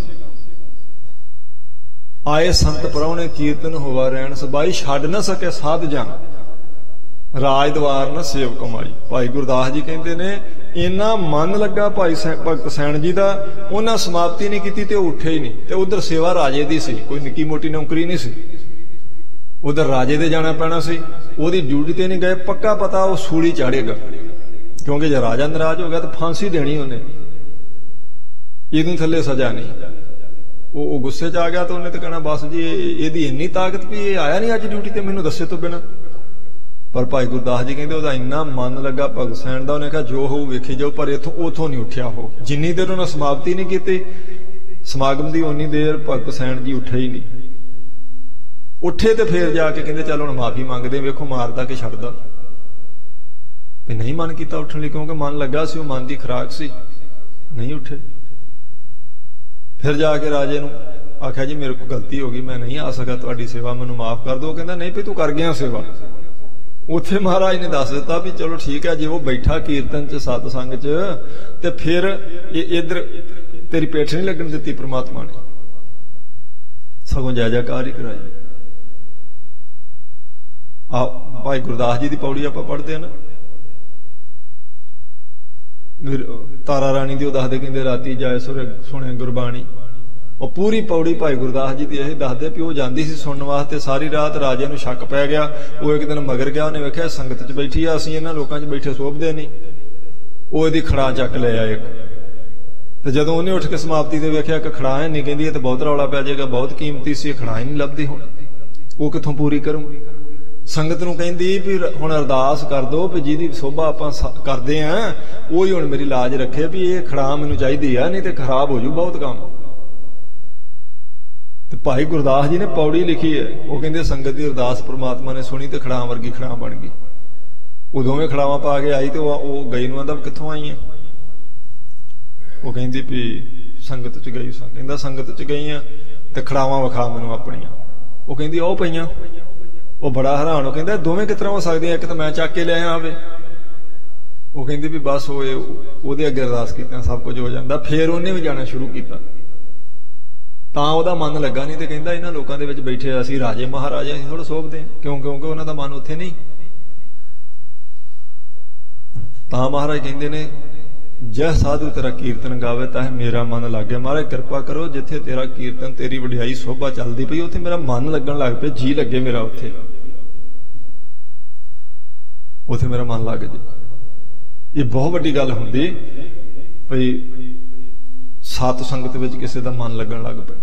ਆਏ ਸੰਤ ਪ੍ਰਾਹੁਣੇ ਕੀਰਤਨ ਹੋਵਾ ਰਹਿਣ ਸਬਾਈ, ਛੱਡ ਨਾ ਸਕੇ ਸਾਧ ਜਨ ਰਾਜ ਦਵਾਰ ਨਾ ਸੇਵ ਕਮਾਈ। ਭਾਈ ਗੁਰਦਾਸ ਜੀ ਕਹਿੰਦੇ ਨੇ ਇੰਨਾ ਮਨ ਲੱਗਾ ਭਾਈ ਭਗਤ ਸੈਣ ਜੀ ਦਾ, ਉਹਨਾਂ ਸਮਾਪਤੀ ਨਹੀਂ ਕੀਤੀ ਤੇ ਉਹ ਉੱਠੇ ਹੀ ਨਹੀਂ। ਤੇ ਉਧਰ ਸੇਵਾ ਰਾਜੇ ਦੀ ਸੀ, ਕੋਈ ਨਿੱਕੀ ਮੋਟੀ ਨੌਕਰੀ ਨਹੀਂ ਸੀ। ਉਧਰ ਰਾਜੇ ਦੇ ਜਾਣਾ ਪੈਣਾ ਸੀ, ਉਹਦੀ ਡਿਊਟੀ ਤੇ ਨਹੀਂ ਗਏ। ਪੱਕਾ ਪਤਾ ਉਹ ਸੂਲੀ ਚਾੜੇਗਾ, ਕਿਉਂਕਿ ਜੇ ਰਾਜਾ ਨਾਰਾਜ਼ ਹੋ ਗਿਆ ਤਾਂ ਫਾਂਸੀ ਦੇਣੀ ਉਹਨੇ, ਇਹਨੂੰ ਥੱਲੇ ਸਜ਼ਾ ਨਹੀਂ। ਉਹ ਗੁੱਸੇ 'ਚ ਆ ਗਿਆ ਤਾਂ ਉਹਨੇ ਤਾਂ ਕਹਿਣਾ ਬਸ ਜੀ ਇਹਦੀ ਇੰਨੀ ਤਾਕਤ ਵੀ ਇਹ ਆਇਆ ਨਹੀਂ ਅੱਜ ਡਿਊਟੀ ਤੇ ਮੈਨੂੰ ਦੱਸੇ ਤੋਂ ਬਿਨਾਂ। ਪਰ ਭਾਈ ਗੁਰਦਾਸ ਜੀ ਕਹਿੰਦੇ ਉਹਦਾ ਇੰਨਾ ਮਨ ਲੱਗਾ ਭਗਤ ਸੈਣ ਦਾ, ਉਹਨੇ ਕਿਹਾ ਜੋ ਹੋਊ ਵੇਖੀ ਜਾਓ, ਪਰ ਉਥੋਂ ਨਹੀਂ ਉੱਠਿਆ। ਉਹ ਜਿੰਨੀ ਦੇਰ ਉਹਨਾਂ ਸਮਾਪਤੀ ਨਹੀਂ ਕੀਤੀ ਸਮਾਗਮ ਦੀ, ਉਨੀ ਦੇਰ ਭਗਤ ਸੈਣ ਜੀ ਉੱਠੇ ਹੀ ਨਹੀਂ। ਉੱਠੇ ਤੇ ਫੇਰ ਜਾ ਕੇ ਕਹਿੰਦੇ ਚੱਲ ਹੁਣ ਮਾਫੀ ਮੰਗਦੇ, ਵੇਖੋ ਮਾਰਦਾ ਕਿ ਛੱਡਦਾ। ਵੀ ਨਹੀਂ ਮਨ ਕੀਤਾ ਉੱਠਣ ਲਈ, ਕਿਉਂਕਿ ਮਨ ਲੱਗਾ ਸੀ, ਉਹ ਮਨ ਦੀ ਖੁਰਾਕ ਸੀ, ਨਹੀਂ ਉੱਠੇ। ਫਿਰ ਜਾ ਕੇ ਰਾਜੇ ਨੂੰ ਆਖਿਆ ਜੀ ਮੇਰੇ ਕੋਲ ਗਲਤੀ ਹੋ ਗਈ, ਮੈਂ ਨਹੀਂ ਆ ਸਕਿਆ, ਤੁਹਾਡੀ ਸੇਵਾ ਮੈਨੂੰ ਮਾਫ ਕਰ ਦਿਓ। ਕਹਿੰਦਾ ਨਹੀਂ ਵੀ ਤੂੰ ਕਰ ਗਿਆ ਸੇਵਾ। ਉੱਥੇ ਮਹਾਰਾਜ ਨੇ ਦੱਸ ਦਿੱਤਾ ਵੀ ਚਲੋ ਠੀਕ ਹੈ, ਜੇ ਉਹ ਬੈਠਾ ਕੀਰਤਨ 'ਚ ਸਤ ਸੰਗ 'ਚ ਤੇ ਫਿਰ ਇੱਧਰ ਤੇਰੀ ਪੇਠ ਨਹੀਂ ਲੱਗਣ ਦਿੱਤੀ ਪ੍ਰਮਾਤਮਾ ਨੇ, ਸਗੋਂ ਜੈ ਜੈਕਾਰ ਹੀ ਕਰਾਈ। ਆ ਭਾਈ ਗੁਰਦਾਸ ਜੀ ਦੀ ਪੌੜੀ ਆਪਾਂ ਪੜ੍ਹਦੇ ਆ ਨਾ, ਤਾਰਾ ਰਾਣੀ ਦੀ ਉਹ ਦੱਸਦੇ, ਕਹਿੰਦੇ ਰਾਤੀ ਜਾਏ ਸੁਣੇ ਗੁਰਬਾਣੀ। ਉਹ ਪੂਰੀ ਪੌੜੀ ਭਾਈ ਗੁਰਦਾਸ ਜੀ ਦੀ ਇਹ ਦੱਸਦੇ ਵੀ ਉਹ ਜਾਂਦੀ ਸੀ ਸੁਣਨ ਵਾਸਤੇ। ਸਾਰੀ ਰਾਤ ਰਾਜੇ ਨੂੰ ਸ਼ੱਕ ਪੈ ਗਿਆ। ਉਹ ਇੱਕ ਦਿਨ ਮਗਰ ਗਿਆ, ਉਹਨੇ ਵੇਖਿਆ ਸੰਗਤ 'ਚ ਬੈਠੀ ਆ, ਅਸੀਂ ਇਹਨਾਂ ਲੋਕਾਂ 'ਚ ਬੈਠੇ ਸੋਭਦੇ ਨਹੀਂ। ਉਹ ਇਹਦੀ ਖੜਾ ਚੱਕ ਲੈ ਆਇਆ ਇੱਕ, ਤੇ ਜਦੋਂ ਉਹਨੇ ਉੱਠ ਕੇ ਸਮਾਪਤੀ ਤੇ ਵੇਖਿਆ ਕਿ ਖੜਾ ਹੈ ਨਹੀਂ, ਕਹਿੰਦੀ ਇਹ ਤਾਂ ਬਹੁਤ ਰੌਲਾ ਪੈ ਜਾਏਗਾ, ਬਹੁਤ ਕੀਮਤੀ ਸੀ, ਖੜਾ ਹੀ ਨਹੀਂ ਲੱਭਦੀ, ਹੁਣ ਉਹ ਕਿੱਥੋਂ ਪੂਰੀ ਕਰੂੰਗੀ। ਸੰਗਤ ਨੂੰ ਕਹਿੰਦੀ ਵੀ ਹੁਣ ਅਰਦਾਸ ਕਰ ਦੋ ਵੀ ਜਿਹਦੀ ਸੋਭਾ ਆਪਾਂ ਕਰਦੇ ਆ ਉਹੀ ਹੁਣ ਮੇਰੀ ਲਾਜ ਰੱਖੇ, ਵੀ ਇਹ ਖੜਾ ਮੈਨੂੰ ਚਾਹੀਦੀ ਆ, ਨਹੀਂ ਤੇ ਖਰਾਬ ਹੋ ਜੂ ਬਹੁਤ ਕੰਮ। ਤੇ भाई गुरदास जी ने पौड़ी लिखी है, वो कहते संगत की अरदास परमात्मा ने सुनी तो खड़ां वर्गी खड़ां बन गई। वो दोवें खड़ावां पा के आई तो वो गई नूं आंदा कित्थों आई है? वो कहती भी संगत च गई सां। कहंदा संगत च गई आ ते खड़ावां विखा मैनूं अपणियां। वो कहती ओह पईयां। वो बड़ा हैरान हो, कहंदा दोवें किस तरह हो सकदियां? एक तो मैं चक के लिआया आवे। वो कहती भी बस ਉਹਦੇ ਅੱਗੇ ਅਰਦਾਸ ਕੀਤਾ सब कुछ हो जाता। फिर ਉਹਨੇ भी जाना शुरू किया ਤਾਂ ਉਹਦਾ ਮਨ ਲੱਗਾ नहीं तो ਕਹਿੰਦਾ ਇਹਨਾਂ ਲੋਕਾਂ ਦੇ ਵਿੱਚ ਬੈਠੇ ਅਸੀਂ ਰਾਜੇ ਮਹਾਰਾਜੇ ਅਸੀਂ ਥੋੜਾ ਸੋਭਦੇ ਹਾਂ ਕਿਉਂਕਿ ਉਹਨਾਂ ਦਾ ਮਨ ਉੱਥੇ ਨਹੀਂ। ਤਾਂ ਮਹਾਰਾਜ ਕਹਿੰਦੇ ਨੇ ਜੈ ਸਾਧੂ ਤੇਰਾ ਕੀਰਤਨ ਗਾਵੇ ਤਾਂ ਮੇਰਾ ਮਨ ਲੱਗ ਗਿਆ। ਮਹਾਰਾਜ ਕਿਰਪਾ ਕਰੋ ਜਿੱਥੇ ਤੇਰਾ ਕੀਰਤਨ ਤੇਰੀ ਵਡਿਆਈ ਸੋਭਾ ਚੱਲਦੀ ਪਈ ਉੱਥੇ ਮੇਰਾ ਮਨ ਲੱਗਣ ਲੱਗ ਪਿਆ, ਜੀ ਲੱਗੇ ਮੇਰਾ ਉੱਥੇ ਮੇਰਾ ਮਨ ਲੱਗ ਜੇ। ਇਹ ਬਹੁਤ ਵੱਡੀ ਗੱਲ ਹੁੰਦੀ ਭਈ ਸਤ ਸੰਗਤ ਵਿੱਚ ਕਿਸੇ ਦਾ ਮਨ ਲੱਗਣ ਲੱਗ ਪਿਆ।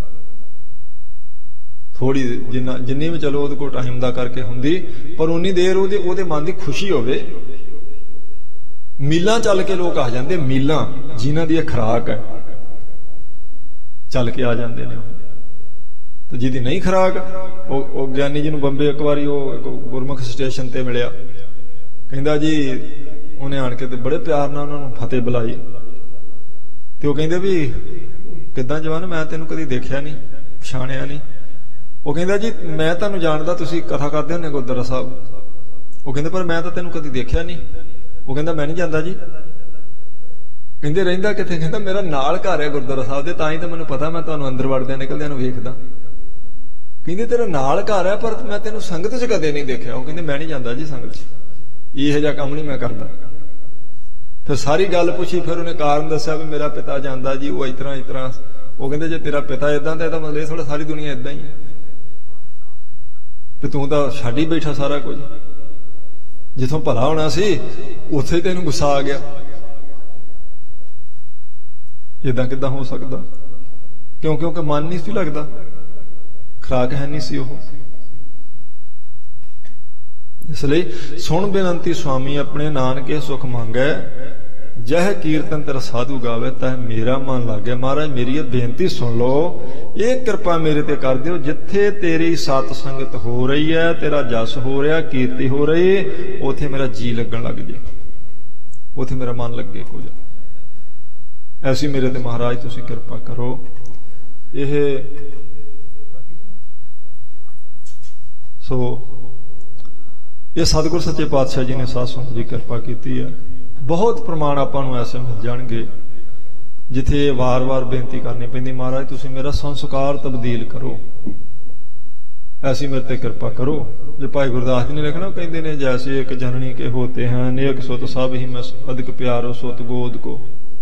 ਥੋੜੀ ਜਿੰਨੀ ਵੀ ਚਲੋ ਉਹਦੇ ਕੋਲ ਟਾਈਮ ਦਾ ਕਰਕੇ ਹੁੰਦੀ ਪਰ ਉਨੀ ਦੇਰ ਉਹਦੇ ਮਨ ਦੀ ਖੁਸ਼ੀ ਹੋਵੇ। ਮੀਲਾਂ ਚੱਲ ਕੇ ਲੋਕ ਆ ਜਾਂਦੇ, ਮੀਲਾਂ ਜਿਨ੍ਹਾਂ ਦੀ ਇਹ ਖੁਰਾਕ ਹੈ ਚੱਲ ਕੇ ਆ ਜਾਂਦੇ ਨੇ। ਤੇ ਜਿਹਦੀ ਨਹੀਂ ਖੁਰਾਕ ਉਹ ਗਿਆਨੀ ਜੀ ਨੂੰ ਬੰਬੇ ਇੱਕ ਵਾਰੀ ਉਹ ਗੁਰਮੁਖ ਸਟੇਸ਼ਨ ਤੇ ਮਿਲਿਆ। ਕਹਿੰਦਾ ਜੀ ਉਹਨੇ ਆਣ ਕੇ ਤੇ ਬੜੇ ਪਿਆਰ ਨਾਲ ਉਹਨਾਂ ਨੂੰ ਫਤਿਹ ਬੁਲਾਈ ਤੇ ਉਹ ਕਹਿੰਦੇ ਵੀ ਕਿੱਦਾਂ ਜਵਾਨ ਮੈਂ ਤੈਨੂੰ ਕਦੀ ਦੇਖਿਆ ਨਹੀਂ ਪਛਾਣਿਆ ਨਹੀਂ। ਉਹ ਕਹਿੰਦਾ ਜੀ ਮੈਂ ਤੁਹਾਨੂੰ ਜਾਣਦਾ ਤੁਸੀਂ ਕਥਾ ਕਰਦੇ ਹੁੰਦੇ ਗੁਰਦੁਆਰਾ ਸਾਹਿਬ। ਉਹ ਕਹਿੰਦੇ ਪਰ ਮੈਂ ਤਾਂ ਤੈਨੂੰ ਕਦੀ ਦੇਖਿਆ ਨਹੀਂ। ਉਹ ਕਹਿੰਦਾ ਮੈਂ ਨਹੀਂ ਜਾਂਦਾ ਜੀ। ਕਹਿੰਦੇ ਰਹਿੰਦਾ ਕਿੱਥੇ? ਕਹਿੰਦਾ ਮੇਰਾ ਨਾਲ ਘਰ ਹੈ ਗੁਰਦੁਆਰਾ ਸਾਹਿਬ ਦੇ ਤਾਂ ਹੀ ਤਾਂ ਮੈਨੂੰ ਪਤਾ ਮੈਂ ਤੁਹਾਨੂੰ ਅੰਦਰ ਵੜਦਿਆਂ ਨਿਕਲਦਿਆਂ ਨੂੰ ਵੇਖਦਾ। ਕਹਿੰਦੇ ਤੇਰਾ ਨਾਲ ਘਰ ਹੈ ਪਰ ਮੈਂ ਤੈਨੂੰ ਸੰਗਤ 'ਚ ਕਦੇ ਨਹੀਂ ਦੇਖਿਆ। ਉਹ ਕਹਿੰਦੇ ਮੈਂ ਨਹੀਂ ਜਾਂਦਾ ਜੀ ਸੰਗਤ 'ਚ, ਇਹੋ ਜਿਹਾ ਕੰਮ ਨਹੀਂ ਮੈਂ ਕਰਦਾ। ਫਿਰ ਸਾਰੀ ਗੱਲ ਪੁੱਛੀ ਫਿਰ ਉਹਨੇ ਕਾਰਨ ਦੱਸਿਆ ਵੀ ਮੇਰਾ ਪਿਤਾ ਜਾਂਦਾ ਜੀ ਉਹ ਇਸ ਤਰ੍ਹਾਂ। ਉਹ ਕਹਿੰਦੇ ਜੇ ਤੇਰਾ ਪਿਤਾ ਏਦਾਂ ਤਾਂ ਇਹਦਾ ਮਤਲਬ ਇਹ ਥੋੜਾ ਸਾਰੀ ਦੁਨੀਆ ਏਦਾਂ ਹੀ ਹੈ ਤੇ ਤੂੰ ਤਾਂ ਛੱਡ ਹੀ ਬੈਠਾ ਸਾਰਾ ਕੁਝ। ਜਿੱਥੋਂ ਭਲਾ ਹੋਣਾ ਸੀ ਉੱਥੇ ਤੈਨੂੰ ਗੁੱਸਾ ਆ ਗਿਆ। ਏਦਾਂ ਕਿੱਦਾਂ ਹੋ ਸਕਦਾ? ਕਿਉਂਕਿ ਮਨ ਨਹੀਂ ਸੀ ਲੱਗਦਾ, ਖੁਰਾਕ ਹੈ ਨਹੀਂ ਸੀ ਉਹ। ਇਸ ਲਈ ਸੁਣ ਬੇਨੰਤੀ ਸੁਆਮੀ ਆਪਣੇ ਨਾਨਕੇ ਸੁਖ ਮੰਗੈ, ਜਹ ਕੀਰਤਨ ਤੇਰਾ ਸਾਧੂ ਗਾਵੇ ਤਾਂ ਮੇਰਾ ਮਨ ਲੱਗ ਗਿਆ। ਮਹਾਰਾਜ ਮੇਰੀ ਇਹ ਬੇਨਤੀ ਸੁਣ ਲਓ, ਇਹ ਕਿਰਪਾ ਮੇਰੇ ਤੇ ਕਰ ਦਿਓ। ਜਿੱਥੇ ਤੇਰੀ ਸਤ ਸੰਗਤ ਹੋ ਰਹੀ ਹੈ, ਤੇਰਾ ਜਸ ਹੋ ਰਿਹਾ, ਕੀਰਤੀ ਹੋ ਰਹੀ, ਉੱਥੇ ਮੇਰਾ ਜੀ ਲੱਗਣ ਲੱਗ ਜੇ, ਉੱਥੇ ਮੇਰਾ ਮਨ ਲੱਗੇ ਹੋ ਜਾ। ਐਸੀ ਮੇਰੇ ਤੇ ਮਹਾਰਾਜ ਤੁਸੀਂ ਕਿਰਪਾ ਕਰੋ। ਇਹ ਸਤਿਗੁਰ ਸੱਚੇ ਪਾਤਸ਼ਾਹ ਜੀ ਨੇ ਸਾਧ ਸੰਗਤ ਦੀ ਕਿਰਪਾ ਕੀਤੀ ਹੈ। ਬਹੁਤ ਪ੍ਰਮਾਣ ਆਪਾਂ ਨੂੰ ਐਸੇ ਮਿਲ ਜਾਣਗੇ ਜਿੱਥੇ ਵਾਰ-ਵਾਰ ਬੇਨਤੀ ਕਰਨੀ ਪੈਂਦੀ ਮਹਾਰਾਜ ਤੁਸੀਂ ਮੇਰਾ ਸੰਸਕਾਰ ਤਬਦੀਲ ਕਰੋ, ਐਸੀ ਮੇਰੇ ਤੇ ਕਿਰਪਾ ਕਰੋ। ਜੇ ਭਾਈ ਗੁਰਦਾਸ ਜੀ ਨੇ ਲਿਖਣਾ ਕਹਿੰਦੇ ਨੇ ਜੈਸੇ ਇੱਕ ਜਨਨੀ ਕੇ ਹੋਤੇ हैं नेक सुत सब ही मैं अधिक प्यारो सुत गोद को।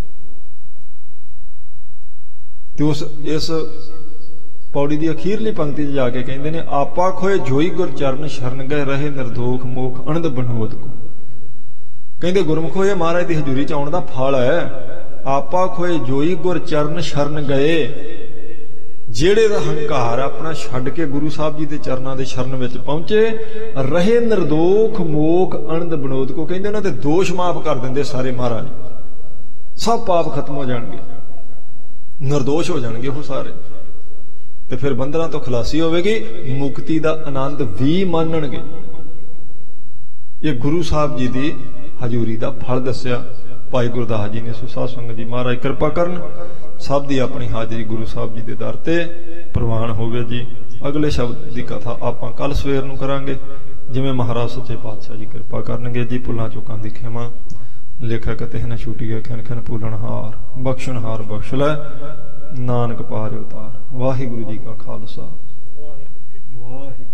ਤੇ ਇਸ ਪੌੜੀ ਦੀ ਅਖੀਰਲੀ ਪੰਕਤੀ 'ਚ ਜਾ ਕੇ ਕਹਿੰਦੇ ਨੇ ਆਪਾ ਖੋਏ ਜੋਈ ਗੁਰ ਚਰਨ ਸ਼ਰਨ ਗਏ ਰਹੇ ਨਿਰਦੋਖ ਮੋਖ ਅਨੰਦ ਬਨੋਦ ਕੋ। ਕਹਿੰਦੇ ਗੁਰਮੁਖੋ ਇਹ ਮਹਾਰਾਜ ਦੀ ਹਜ਼ੂਰੀ 'ਚ ਆਉਣ ਦਾ ਫਲ ਹੈ। ਆਪਾ ਖੋਏ ਜੋਈ ਗੁਰ ਚਰਨ ਸ਼ਰਨ ਗਏ, ਜਿਹੜੇ ਦਾ ਹੰਕਾਰ ਆਪਣਾ ਛੱਡ ਕੇ ਗੁਰੂ ਸਾਹਿਬ ਜੀ ਦੇ ਚਰਨਾਂ ਦੇ ਸ਼ਰਨ ਵਿੱਚ ਪਹੁੰਚੇ, ਰਹੇ ਨਿਰਦੋਖ ਮੋਖ ਅਨੰਦ ਬਨੋਦ ਕੋ। ਕਹਿੰਦੇ ਉਹਨਾਂ ਦੇ ਦੋਸ਼ ਮਾਫ ਕਰ ਦਿੰਦੇ ਸਾਰੇ ਮਹਾਰਾਜ, ਸਭ ਪਾਪ ਖਤਮ ਹੋ ਜਾਣਗੇ, ਨਿਰਦੋਸ਼ ਹੋ ਜਾਣਗੇ ਉਹ ਸਾਰੇ, ਤੇ ਫਿਰ ਬੰਧਨਾਂ ਤੋਂ ਖਲਾਸੀ ਹੋਵੇਗੀ, ਮੁਕਤੀ ਦਾ ਆਨੰਦ ਵੀ ਮਾਣਨਗੇ। ਇਹ ਗੁਰੂ ਸਾਹਿਬ ਜੀ ਦੀ ਹਜ਼ੂਰੀ ਦਾ ਫਲ ਦੱਸਿਆ ਭਾਈ ਗੁਰਦਾਸ ਜੀ ਨੇ। ਸੋ ਸਾਧ ਸੰਗਤ ਜੀ ਮਹਾਰਾਜ ਕਿਰਪਾ ਕਰਨ, ਸਭ ਦੀ ਆਪਣੀ ਹਾਜ਼ਰੀ ਗੁਰੂ ਸਾਹਿਬ ਜੀ ਦੇ ਦਰ ਤੇ ਪ੍ਰਵਾਨ ਹੋਵੇ ਜੀ। ਅਗਲੇ ਸ਼ਬਦ ਦੀ ਕਥਾ ਆਪਾਂ ਕੱਲ ਸਵੇਰ ਨੂੰ ਕਰਾਂਗੇ, ਜਿਵੇਂ ਮਹਾਰਾਜ ਸੱਚੇ ਪਾਤਸ਼ਾਹ ਜੀ ਕਿਰਪਾ ਕਰਨਗੇ ਜੀ। ਭੁੱਲਾਂ ਚੁੱਕਾਂ ਦੀ ਖਿਮਾ, ਲੇਖਕ ਤੇ ਨਾ ਛੁੱਟੀ ਖਨ ਖਨ ਭੁੱਲਣਹਾਰ, ਬਖਸ਼ਣਹਾਰ ਬਖਸ਼ ਲੈ, ਨਾਨਕ ਪਾਰ ਉਤਾਰ। ਵਾਹਿਗੁਰੂ ਜੀ ਕਾ ਖਾਲਸਾ, ਵਾਹਿਗੁਰੂ।